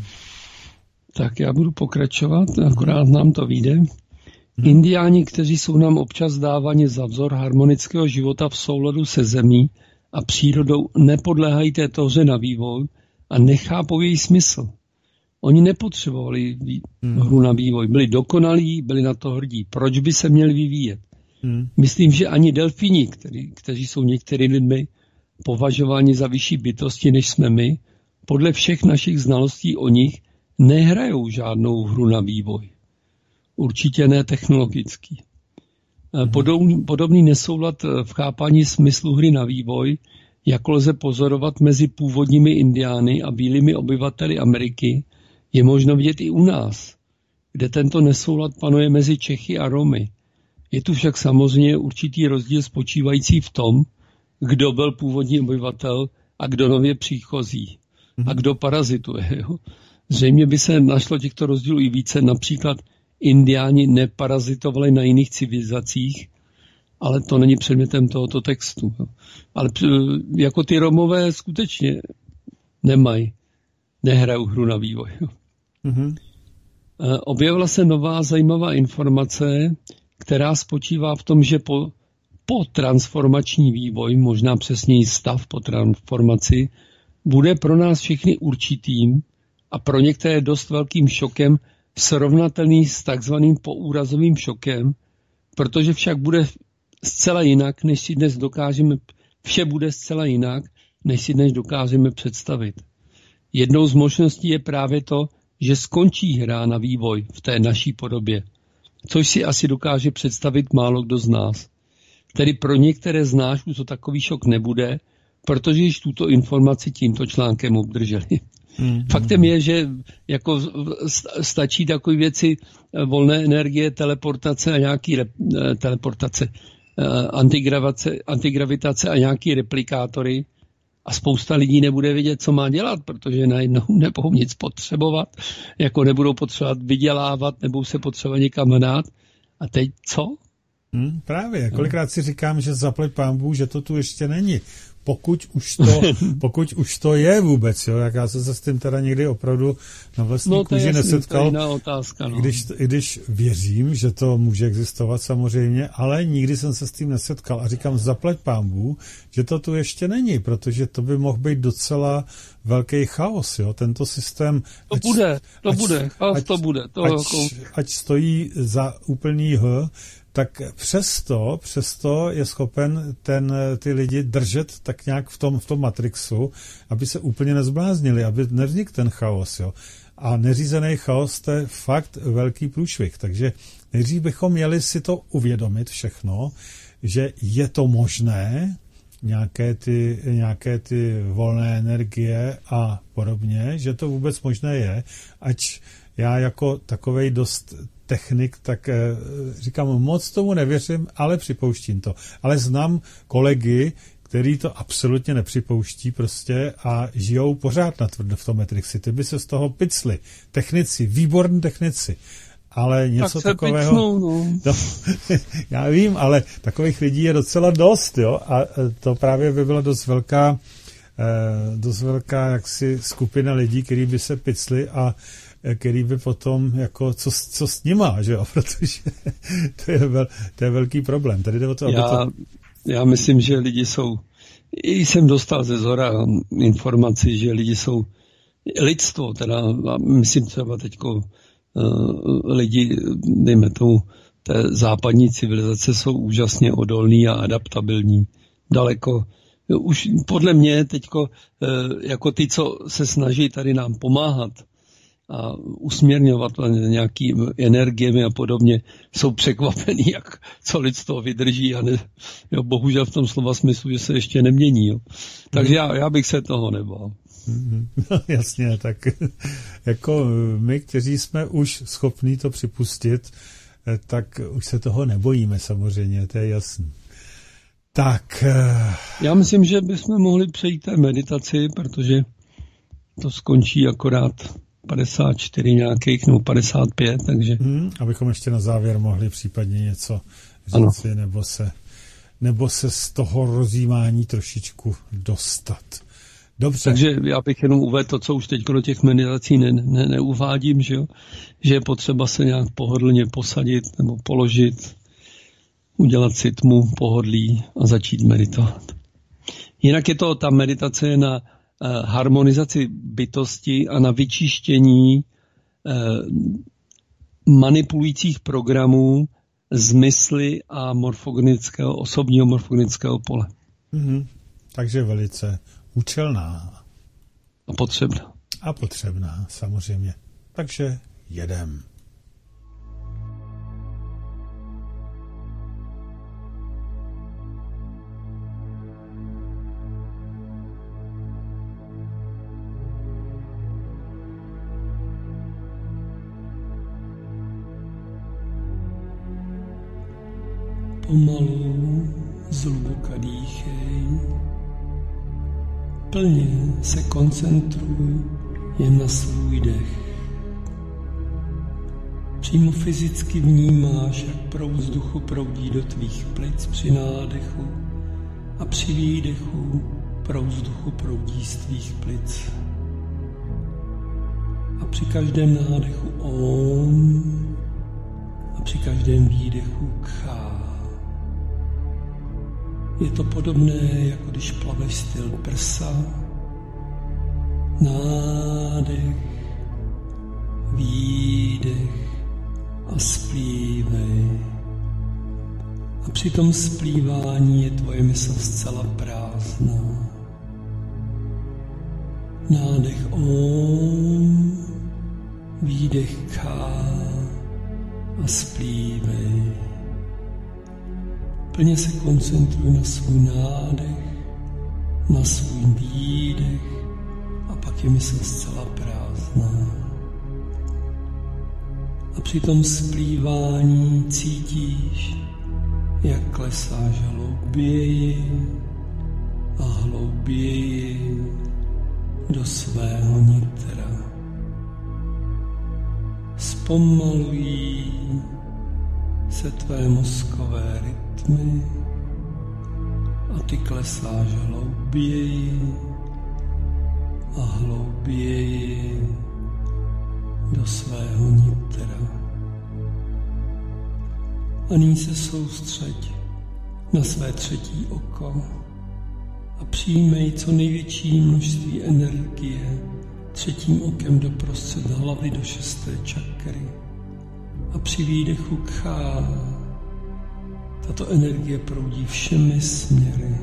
Tak já budu pokračovat, akorát nám to vyjde. Hmm. Indiáni, kteří jsou nám občas dáváni za vzor harmonického života v souladu se zemí a přírodou, nepodléhají této hře na vývoj a nechápou její smysl. Oni nepotřebovali hmm. hru na vývoj, byli dokonalí, byli na to hrdí. Proč by se měli vyvíjet? Hmm. Myslím, že ani delfíni, který, kteří jsou některými lidmi považováni za vyšší bytosti, než jsme my, podle všech našich znalostí o nich nehrajou žádnou hru na vývoj. Určitě ne technologický. Hmm. Podobný, podobný nesoulad v chápání smyslu hry na vývoj, jako lze pozorovat mezi původními indiány a bílými obyvateli Ameriky, je možno vidět i u nás, kde tento nesoulad panuje mezi Čechy a Romy. Je tu však samozřejmě určitý rozdíl spočívající v tom, kdo byl původní obyvatel a kdo nově příchozí a kdo parazituje. Jo? Zřejmě by se našlo těchto rozdílů i více, například indiáni neparazitovali na jiných civilizacích, ale to není předmětem tohoto textu. Jo? Ale jako ty Romové skutečně nemají, nehrajou hru na vývoj. Jo? Mm-hmm. Objevila se nová zajímavá informace, která spočívá v tom, že po, po transformační vývoj, možná přesněji stav po transformaci, bude pro nás všechny určitým a pro některé dost velkým šokem srovnatelný s takzvaným poúrazovým šokem, protože však bude zcela jinak, než si dnes dokážeme, vše bude zcela jinak, než si dnes dokážeme představit. Jednou z možností je právě to, že skončí hra na vývoj v té naší podobě, což si asi dokáže představit málo kdo z nás. Tedy pro některé z nás už to takový šok nebude, protože již tuto informaci tímto článkem obdrželi. Mm, Faktem mm. je, že jako stačí takové věci volné energie, teleportace a nějaký rep, teleportace, antigravitace, antigravitace a nějaký replikátory a spousta lidí nebude vědět, co má dělat, protože najednou nebudou nic potřebovat, jako nebudou potřebovat vydělávat, nebudou se potřebovat někam hnát. A teď co? Hmm, právě, kolikrát si říkám, že zaplať pánbůh, že to tu ještě není. Pokud už to, pokud už to je vůbec, jo, jak já jsem se s tím teda někdy opravdu na vlastní no, kůži nesetkal, otázka, no. když, i když věřím, že to může existovat samozřejmě, ale nikdy jsem se s tím nesetkal a říkám, zaplať pánbůh, že to tu ještě není, protože to by mohl být docela velký chaos, jo, tento systém. To ať, bude, to ať, bude, chaos ať, to bude. To ať, jako... ať stojí za úplný H, tak přesto, přesto je schopen ten, ty lidi držet tak nějak v tom, v tom Matrixu, aby se úplně nezbláznili, aby nevznikl ten chaos. Jo. A neřízený chaos, to je fakt velký průšvih. Takže nejdřív bychom měli si to uvědomit všechno, že je to možné, nějaké ty, nějaké ty volné energie a podobně, že to vůbec možné je, ať já jako takovej dost technik, tak eh, říkám, moc tomu nevěřím, ale připouštím to. Ale znám kolegy, který to absolutně nepřipouští prostě a žijou pořád natvrdo v tom Matrixi. Ty by se z toho picli. Technici, výborní technici. Ale něco tak takového... Picnou, no. No, já vím, ale takových lidí je docela dost, jo. A to právě by byla dost velká, eh, dost velká jaksi skupina lidí, který by se picli a který by potom, jako, co, co s nima, že jo, protože to je, vel, to je velký problém. Tady jde o to, aby já, to... já myslím, že lidi jsou, i jsem dostal ze zhora informaci, že lidi jsou, lidstvo, teda, myslím třeba teďko uh, lidi, dejme tomu, té západní civilizace jsou úžasně odolní a adaptabilní. Daleko, už podle mě teďko, uh, jako ty, co se snaží tady nám pomáhat, a usměrňovat nějaký energiemi a podobně, jsou překvapení, jak co lidstvo vydrží a ne, jo, bohužel v tom slova smyslu, že se ještě nemění. Jo. Takže já, já bych se toho nebál. No, jasně, tak jako my, kteří jsme už schopní to připustit, tak už se toho nebojíme samozřejmě, to je jasný. Tak. Já myslím, že bychom mohli přejít té meditaci, protože to skončí akorát padesát čtyři nějakých, nebo padesát pět, takže... Hmm, abychom ještě na závěr mohli případně něco říci, nebo se, nebo se z toho rozjímání trošičku dostat. Dobře. Takže já bych jenom uvedl to, co už teď do těch meditací ne, ne, neuvádím, že, jo? Že je potřeba se nějak pohodlně posadit nebo položit, udělat si tmu, pohodlí a začít meditovat. Jinak je to ta meditace na uh, harmonizaci bytosti a na vyčištění uh, manipulujících programů z mysli a morfogenického, osobního morfogenického pole. Mm-hmm. Takže velice účelná. A potřebná. A potřebná, samozřejmě. Takže jedem. Pomalu, zhluboka dýchej. Plně se koncentruj jen na svůj dech. Přímo fyzicky vnímáš, jak proud vzduchu proudí do tvých plic při nádechu a při výdechu proud vzduchu proudí z tvých plic. A při každém nádechu Om a při každém výdechu Kha. Je to podobné, jako když plaveš styl prsa. Nádech, výdech a splívej. A při tom splívání je tvoje mysl zcela prázdná. Nádech Om, výdech Kha a splívej. Plně se koncentruj na svůj nádech, na svůj výdech a pak je mysl zcela prázdná. A při tom splývání cítíš, jak klesáš hlouběji a hlouběji do svého nitra. Zpomalují se tvé mozkové rytmy a ty klesáš hlouběji a hlouběji do svého nitra. A nyní se soustřeď na své třetí oko a přijmej co největší množství energie třetím okem doprostřed hlavy do šesté čakry. A při výdechu Kha tato energie proudí všemi směry.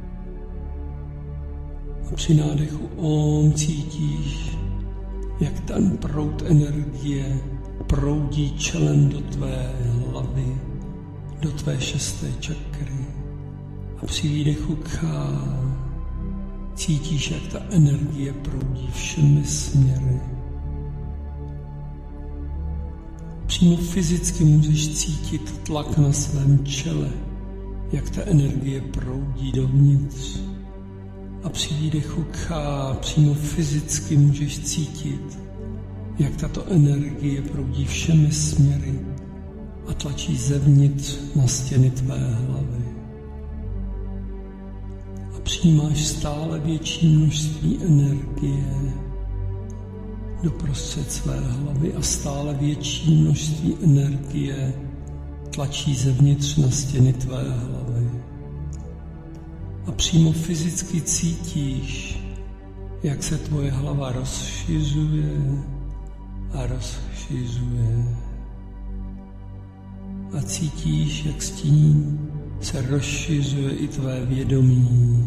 A při nádechu Om cítíš, jak ten proud energie proudí čelem do tvé hlavy, do tvé šesté čakry. A při výdechu Kha cítíš, jak ta energie proudí všemi směry. Přímo fyzicky můžeš cítit tlak na svém čele, jak ta energie proudí dovnitř. A při výdechu Kha přímo fyzicky můžeš cítit, jak tato energie proudí všemi směry a tlačí zevnitř na stěny tvé hlavy. A přijímáš stále větší množství energie doprostřed své hlavy a stále větší množství energie tlačí zevnitř na stěny tvé hlavy. A přímo fyzicky cítíš, jak se tvoje hlava rozšiřuje a rozšiřuje. A cítíš, jak s tím se rozšiřuje i tvé vědomí.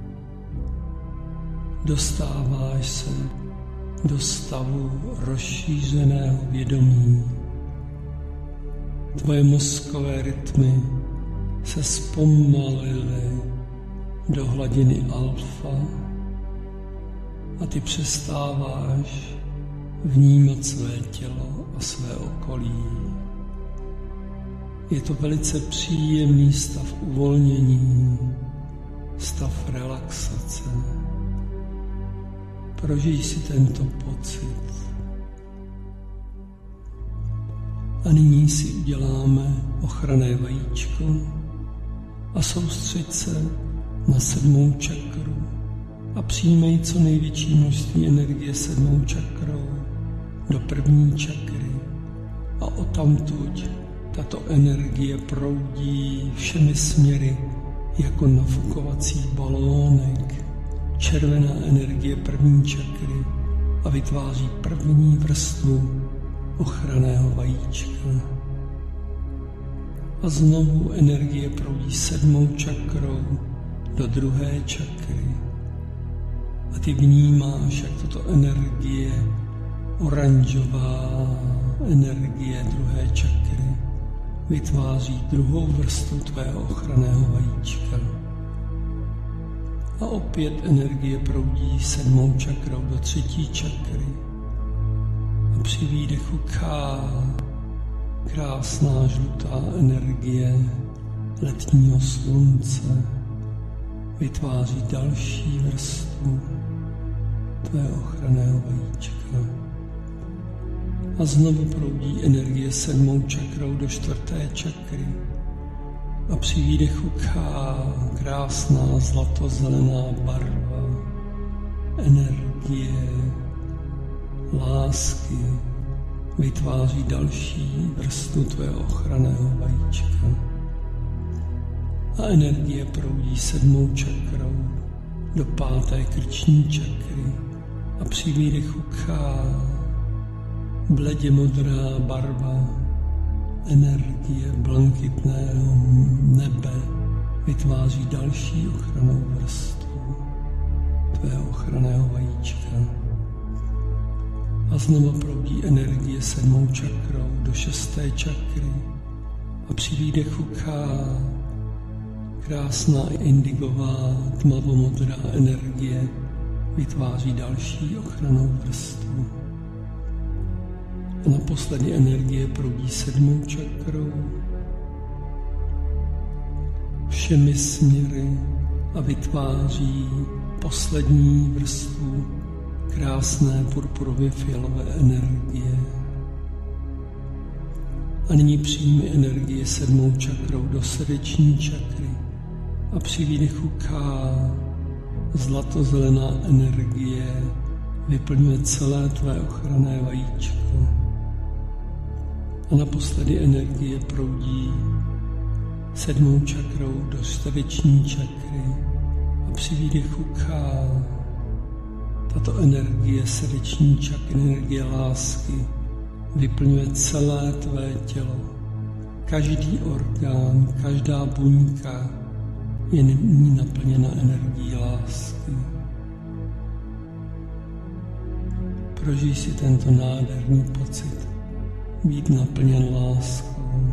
Dostáváš se do stavu rozšířeného vědomí. Tvoje mozkové rytmy se zpomalily do hladiny alfa a ty přestáváš vnímat své tělo a své okolí. Je to velice příjemný stav uvolnění, stav relaxace. Prožij si tento pocit. A nyní si uděláme ochranné vajíčko a soustřeď se na sedmou čakru a přijmej co největší množství energie sedmou čakrou do první čakry a odtamtud tato energie proudí všemi směry jako nafukovací balónek. Červená energie první čakry a vytváří první vrstvu ochranného vajíčka. A znovu energie proudí sedmou čakrou do druhé čakry. A ty vnímáš, jak tato energie, oranžová energie druhé čakry, vytváří druhou vrstvu tvého ochranného vajíčka. A opět energie proudí sedmou čakrou do třetí čakry. A při výdechu K, krásná žlutá energie letního slunce, vytváří další vrstvu tvého ochranného vajíčka. A znovu proudí energie sedmou čakrou do čtvrté čakry. A při výdechu K, krásná zlatozelená barva energie lásky vytváří další vrstvu tvého ochranného vajíčka. A energie proudí sedmou čakrou do páté krční čakry. A při výdechu K, bledě modrá barva energie blankitného nebe vytváří další ochrannou vrstvu tvého ochranného vajíčka. A znovu proudí energie sedmou čakrou do šesté čakry. A při výdechu K, krásná indigová tmavomodrá energie vytváří další ochrannou vrstvu. A naposledy energie proudí sedmou čakrou všemi směry a vytváří poslední vrstvu krásné purpurově fialové energie. A nyní přijmi energii sedmou čakrou do srdeční čakry a při výdechu K zlatozelená energie vyplňuje celé tvé ochranné vajíčko. A naposledy energie proudí sedmou čakrou do srdeční čakry a při výdechu K tato energie srdeční čakry, energie lásky, vyplňuje celé tvé tělo. Každý orgán, každá buňka je nyní naplněna energií lásky. Prožij si tento nádherný pocit být naplněn láskou.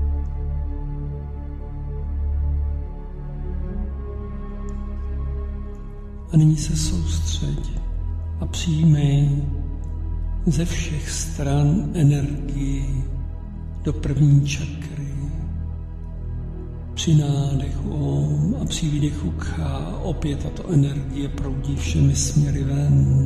A nyní se soustřeď a přijmej ze všech stran energii do první čakry. Při nádechu Om a při výdechu K opět tato energie proudí všemi směry ven.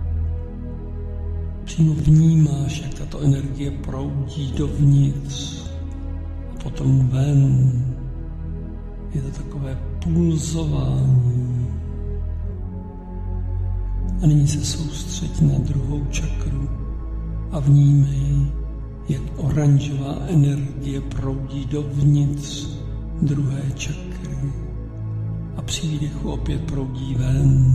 Přímo vnímáš, jak tato energie proudí dovnitř a potom ven. Je to takové pulzování. A nyní se soustřeď na druhou čakru a vnímej, jak oranžová energie proudí dovnitř druhé čakry a při výdechu opět proudí ven.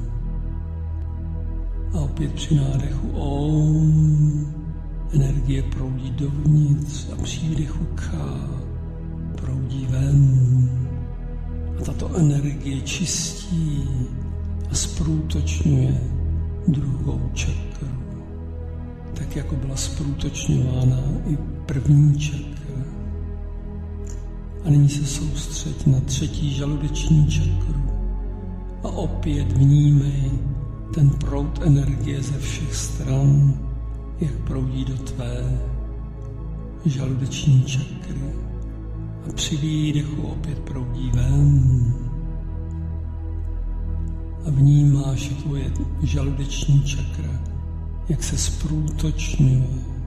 A opět při nádechu Om energie proudí dovnitř a při výdechu K proudí ven. A tato energie čistí a zprůtočňuje druhou čakru, tak jako byla zprůtočňována i první čakra. A nyní se soustřeď na třetí žaludeční čakru a opět vnímej, ten proud energie ze všech stran, jak proudí do tvé žaludeční čakry a při výdechu opět proudí ven. A vnímáš tvoje žaludeční čakra, jak se zprůtočňuje,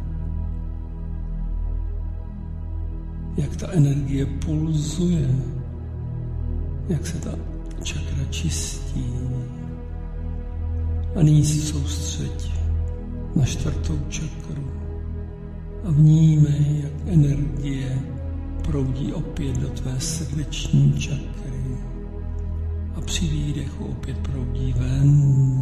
jak ta energie pulzuje, jak se ta čakra čistí. A nyní si soustřeď na čtvrtou čakru a vnímej, jak energie proudí opět do tvé srdeční čakry a při výdechu opět proudí ven.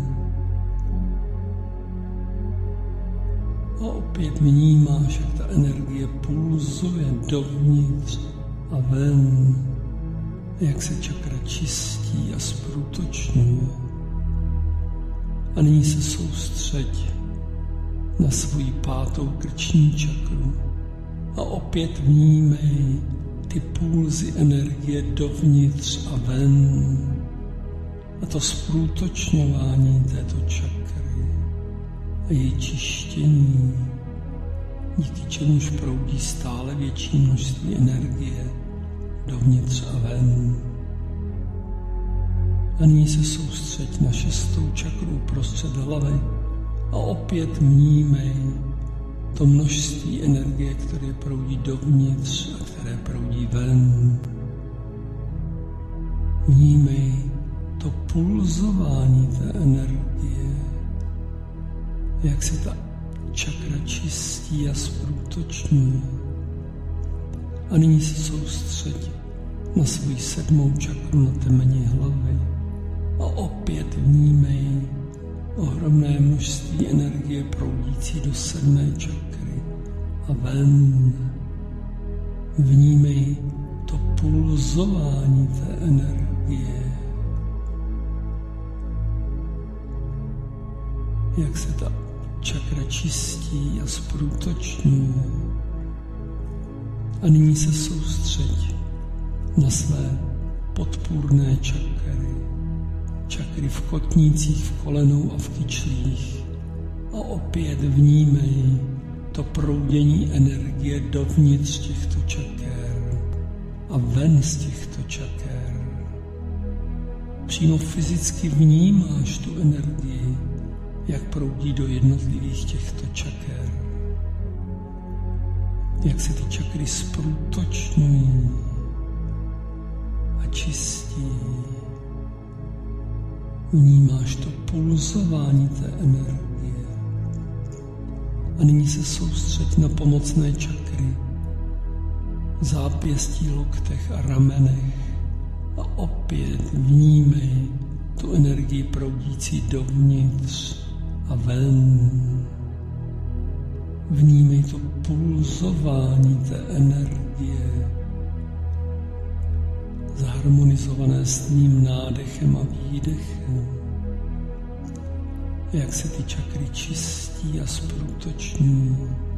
A opět vnímáš, jak ta energie pulzuje dovnitř a ven, jak se čakra čistí a zprůtočňuje. A nyní se soustřeď na svoji pátou krční čakru a opět vnímej ty pulzy energie dovnitř a ven a to zprůtočňování této čakry a její čištění, díky čemuž proudí stále větší množství energie dovnitř a ven. A nyní se soustřeď na šestou čakru uprostřed hlavy a opět vnímej to množství energie, které proudí dovnitř a které proudí ven. Vnímej to pulzování té energie, jak se ta čakra čistí a zprůtočňuje. A nyní se soustřeď na svoji sedmou čakru na temeni hlavy a opět vnímej ohromné množství energie proudící do sedmé čakry a ven. Vnímej to pulzování té energie, jak se ta čakra čistí a zprůtočňuje. A nyní se soustřeď na své podpůrné čakry, čakry v kotnících, v kolenou a v kyčlích. A opět vnímej to proudění energie dovnitř těchto čaker a ven z těchto čaker. Přímo fyzicky vnímáš tu energii, jak proudí do jednotlivých těchto čaker, jak se ty čakry zprůtočňují a čistí. Vnímáš to pulzování té energie. A nyní se soustřeď na pomocné čakry, zápěstí, loktech a ramenech a opět vnímej tu energii proudící dovnitř a ven. Vnímej to pulzování té energie, zharmonizované s tím nádechem a výdechem, jak se ty čakry čistí a zprůtočňují.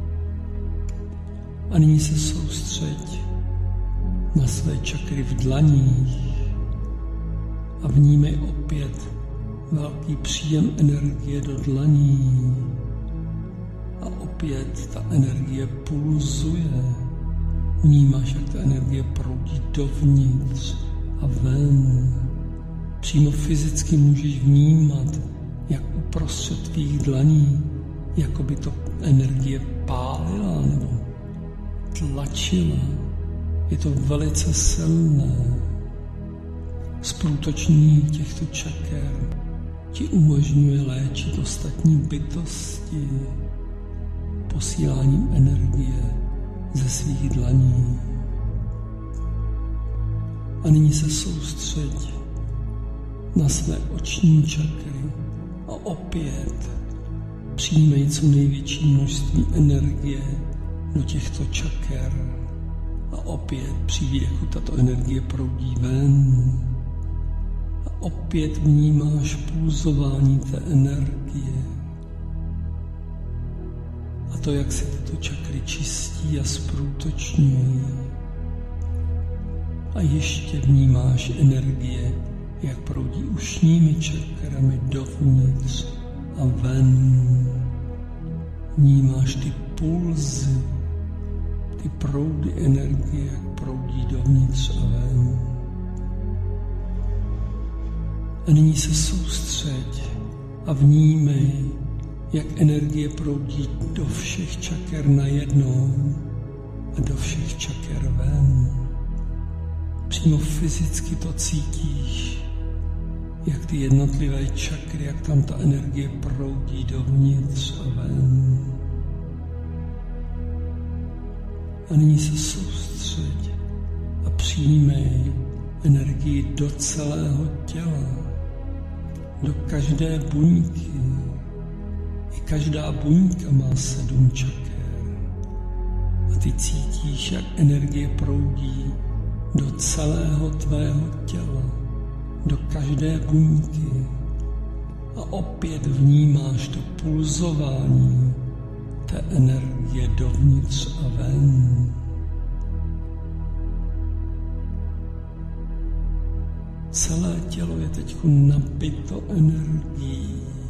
A nyní se soustřeď na své čakry v dlaních a vnímej opět velký příjem energie do dlaní. A opět ta energie pulzuje. Vnímáš, jak ta energie proudí dovnitř a ven. Přímo fyzicky můžeš vnímat, jak uprostřed tvých dlaní, jako by to energie pálila nebo tlačila. Je to velice silné. Zprůtočnění těchto čaker ti umožňuje léčit ostatní bytosti posíláním energie ze svých dlaní. A nyní se soustřeď na své oční čakry a opět přijmej co největší množství energie do těchto čaker a opět při výdechu tato energie proudí ven. A opět vnímáš pulzování té energie a to, jak se tyto čakry čistí a zprůtočňují. A ještě vnímáš energie, jak proudí ušními čakrami dovnitř a ven. Vnímáš ty pulzy, ty proudy energie, jak proudí dovnitř a ven. A nyní se soustřeď a vnímej, jak energie proudí do všech čaker najednou a do všech čaker ven. Přímo fyzicky to cítíš, jak ty jednotlivé čakry, jak tam ta energie proudí dovnitř a ven. A nyní se soustřeď a přijmej energii do celého těla, do každé buňky. I každá buňka má sedm čaker. A ty cítíš, jak energie proudí do celého tvého těla, do každé buňky. A opět vnímáš to pulzování té energie dovnitř a ven. Celé tělo je teď nabito energií.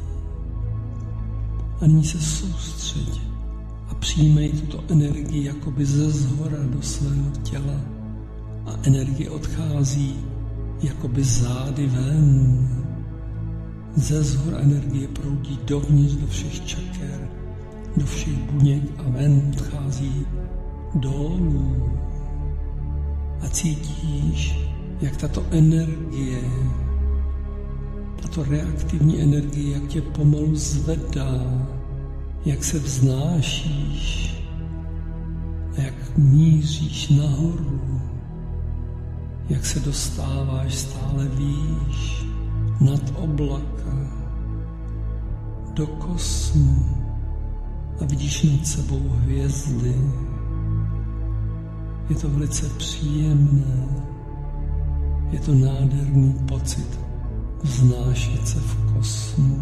A nyní se soustřeď a přijmej tuto energii jakoby ze zhora do svého těla. A energie odchází jakoby zády ven. Ze zhora energie proudí dovnitř do všech čaker, do všech buněk a ven odchází dolů. A cítíš, jak tato energie, tato reaktivní energie, jak tě pomalu zvedá, jak se vznášíš a jak míříš nahoru, jak se dostáváš stále výš nad oblaka, do kosmu a vidíš nad sebou hvězdy. Je to velice příjemné, je to nádherný pocit vznášet se v kosmu.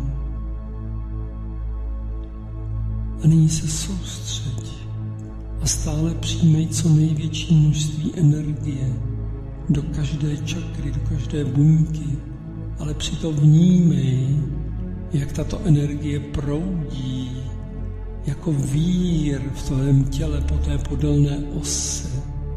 A nyní se soustřeď a stále přijmej co největší množství energie do každé čakry, do každé buňky, ale přitom vnímej, jak tato energie proudí jako vír v tvém těle po té podélné ose.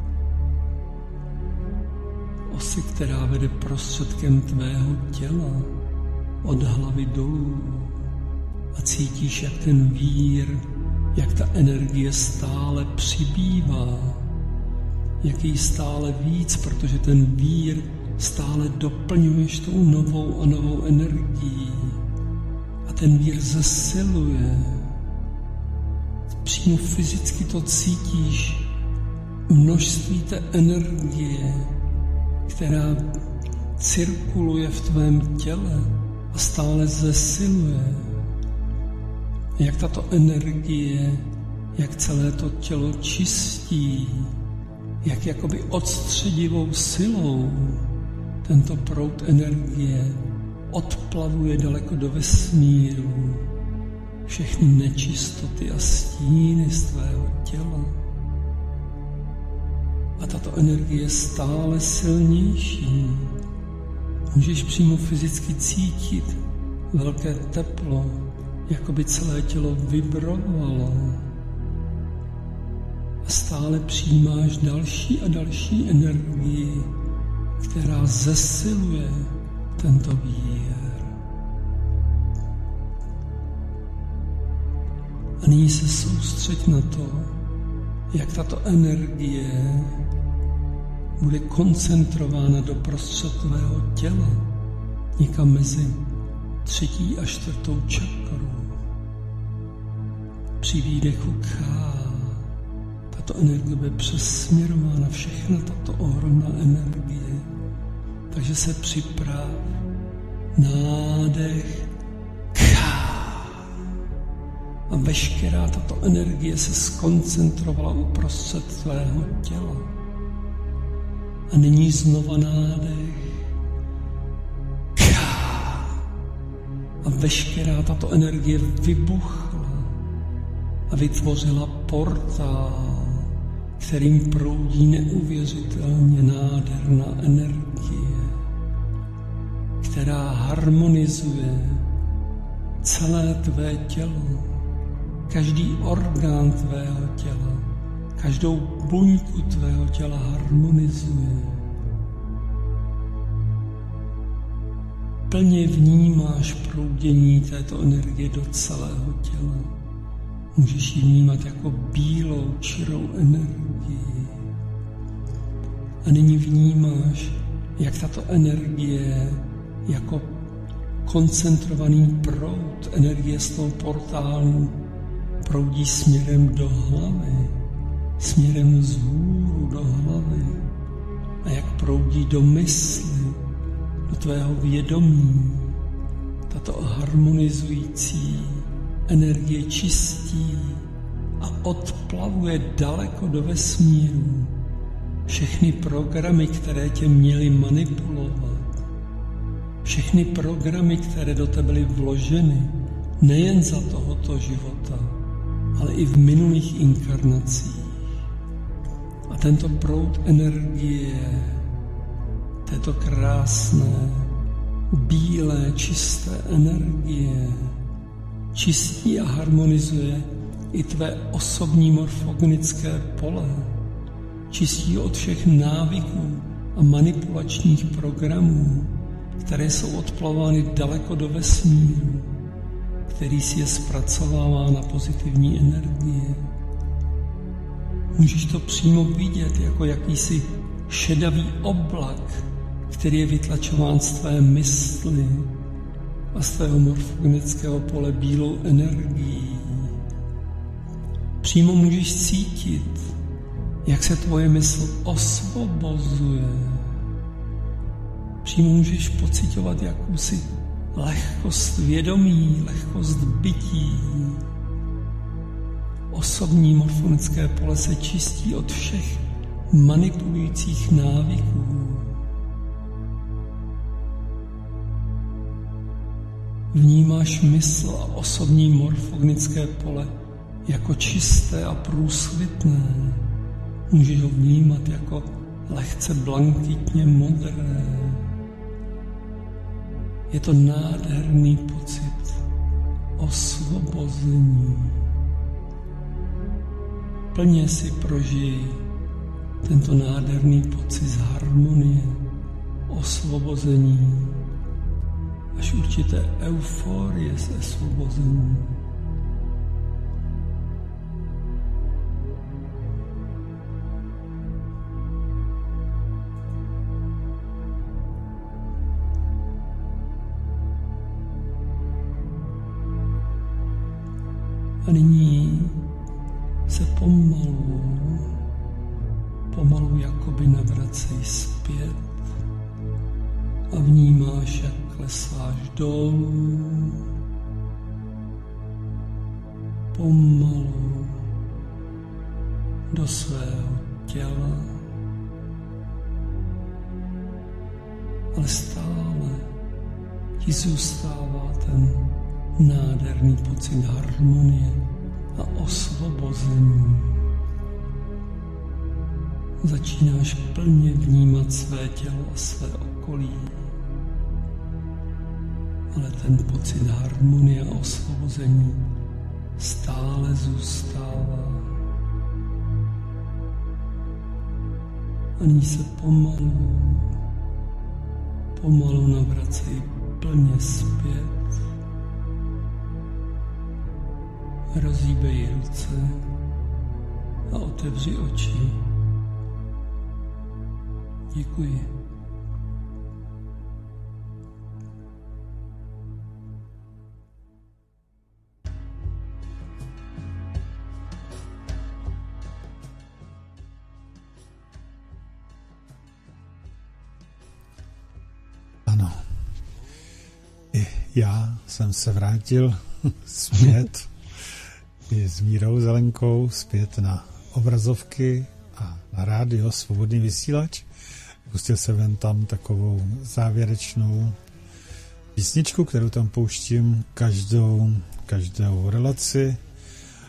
Osy, která vede prostředkem tvého těla od hlavy dolů. A cítíš, jak ten vír, jak ta energie stále přibývá, jak jí stále víc, protože ten vír stále doplňuješ tou novou a novou energií. A ten vír zesiluje. Přímo fyzicky to cítíš, množství té energie, která cirkuluje v tvém těle a stále zesiluje. Jak tato energie, jak celé to tělo čistí, jak jakoby odstředivou silou tento proud energie odplavuje daleko do vesmíru všechny nečistoty a stíny z tvého těla. A tato energie je stále silnější. Můžeš přímo fyzicky cítit velké teplo, jako by celé tělo vibrovalo. A stále přijímáš další a další energii, která zesiluje tento vír. A nyní se soustřeď na to, jak tato energie bude koncentrována do prostřed tvého těla, někam mezi třetí a čtvrtou čakru. Při výdechu K tato energie bude přesměrována, všechna tato ohromná energie. Takže se připrav, nádech K. A veškerá tato energie se skoncentrovala uprostřed tvého těla. A nyní znova nádech K. A veškerá tato energie vybuchla a vytvořila portál, kterým proudí neuvěřitelně nádherná energie. která harmonizuje celé tvé tělo, každý orgán tvého těla, každou buňku tvého těla harmonizuje. Plně vnímáš proudění této energie do celého těla. Můžeš ji vnímat jako bílou, čirou energii. A nyní vnímáš, jak tato energie jako koncentrovaný proud energie z toho portálu proudí směrem do hlavy, směrem vzhůru do hlavy a jak proudí do mysli, do tvého vědomí. Tato harmonizující energie čistí a odplavuje daleko do vesmíru všechny programy, které tě měly manipulovat, všechny programy, které do tebe byly vloženy, nejen za tohoto života, ale i v minulých inkarnacích. A tento proud energie, této krásné, bílé, čisté energie, čistí a harmonizuje i tvé osobní morfogenické pole, čistí od všech návyků a manipulačních programů, které jsou odplavovány daleko do vesmíru, který si je zpracovává na pozitivní energie. Můžeš to přímo vidět jako jakýsi šedavý oblak, který je vytlačován z tvé mysli a z tvého morfogenického pole bílou energií. Přímo můžeš cítit, jak se tvoje mysl osvobozuje. Přímo můžeš pociťovat jakousi lehkost vědomí, lehkost bytí. Osobní morfogenické pole se čistí od všech manipulujících návyků. Vnímáš mysl a osobní morfogenické pole jako čisté a průsvitné. Můžeš ho vnímat jako lehce blankitně modré. Je to nádherný pocit osvobození. Plně si prožij tento nádherný pocit z harmonie, osvobození, až určité euforie z osvobození. A nyní se pomalu, pomalu jakoby navracej zpět a vnímáš, jak klesáš dolů, pomalu do svého těla, ale stále ti zůstává ten nádherný pocit harmonie a osvobození. Začínáš plně vnímat své tělo a své okolí, ale ten pocit harmonie a osvobození stále zůstává. A nyní se pomalu, pomalu navracej plně zpět. Rozhýbej ruce a otevři oči. Děkuji. Ano. I já jsem se vrátil zpět i s Mírou Zelenkou zpět na obrazovky a na rádio Svobodný vysílač. Pustil jsem tam takovou závěrečnou písničku, kterou tam pouštím každou, každou relaci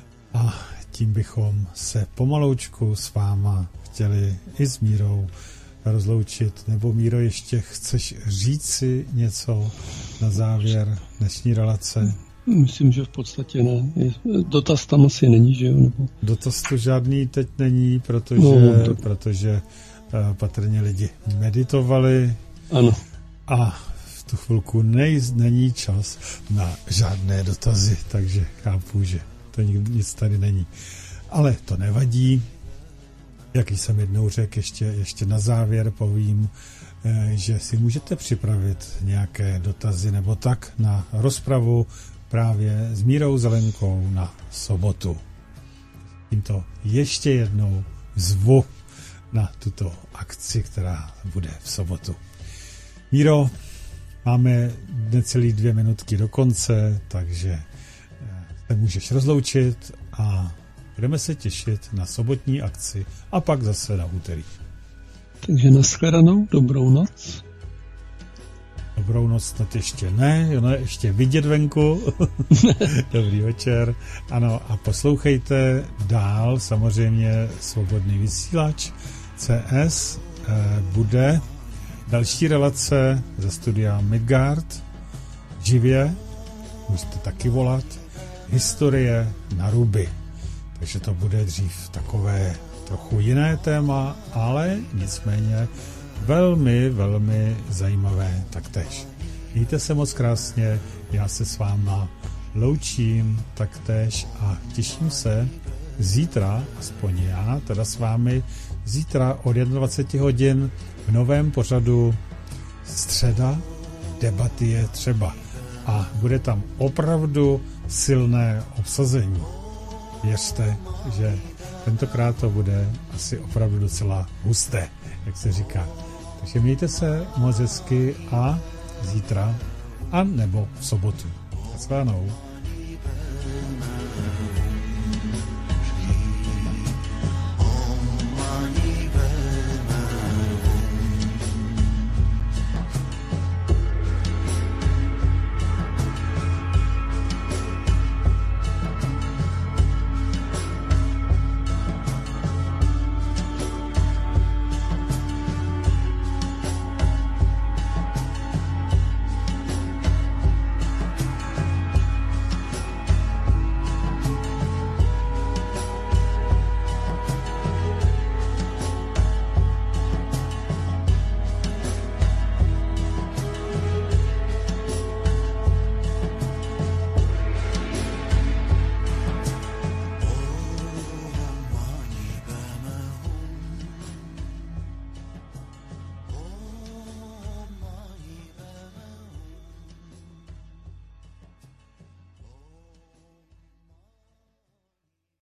a tím bychom se pomaloučku s váma chtěli i s Mírou rozloučit. Nebo Míro, ještě chceš říct si něco na závěr dnešní relace? Myslím, že v podstatě ne. Dotaz tam asi není, že jo? Nebo... Dotaz to žádný teď není, protože, no, to... protože uh, patrně lidi meditovali. Ano. A v tu chvilku nej, není čas na žádné dotazy, takže chápu, že to nic tady není. Ale to nevadí. Jak jsem jednou řekl, ještě, ještě na závěr povím, že si můžete připravit nějaké dotazy nebo tak na rozpravu právě s Mírou Zelenkou na sobotu. Tímto ještě jednou zvu na tuto akci, která bude v sobotu. Míro, máme necelý dvě minutky do konce, takže se můžeš rozloučit a budeme se těšit na sobotní akci a pak zase na úterý. Takže nashledanou, dobrou noc. Dobrou noc snad ještě ne, ono je ještě vidět venku. Dobrý večer. Ano, a poslouchejte dál samozřejmě Svobodný vysílač C S. Eh, bude další relace ze studia Midgard živě, můžete taky volat, historie na ruby. Takže to bude dřív takové trochu jiné téma, ale nicméně velmi, velmi zajímavé taktéž. Mějte se moc krásně, já se s váma loučím taktéž a těším se zítra, aspoň já, teda s vámi, zítra od dvacet jedna hodin v novém pořadu Středa, debaty je třeba. A bude tam opravdu silné obsazení. Věřte, že tentokrát to bude asi opravdu docela husté, jak se říká. Takže mějte se moc hezky a zítra a nebo v sobotu. Naschledanou.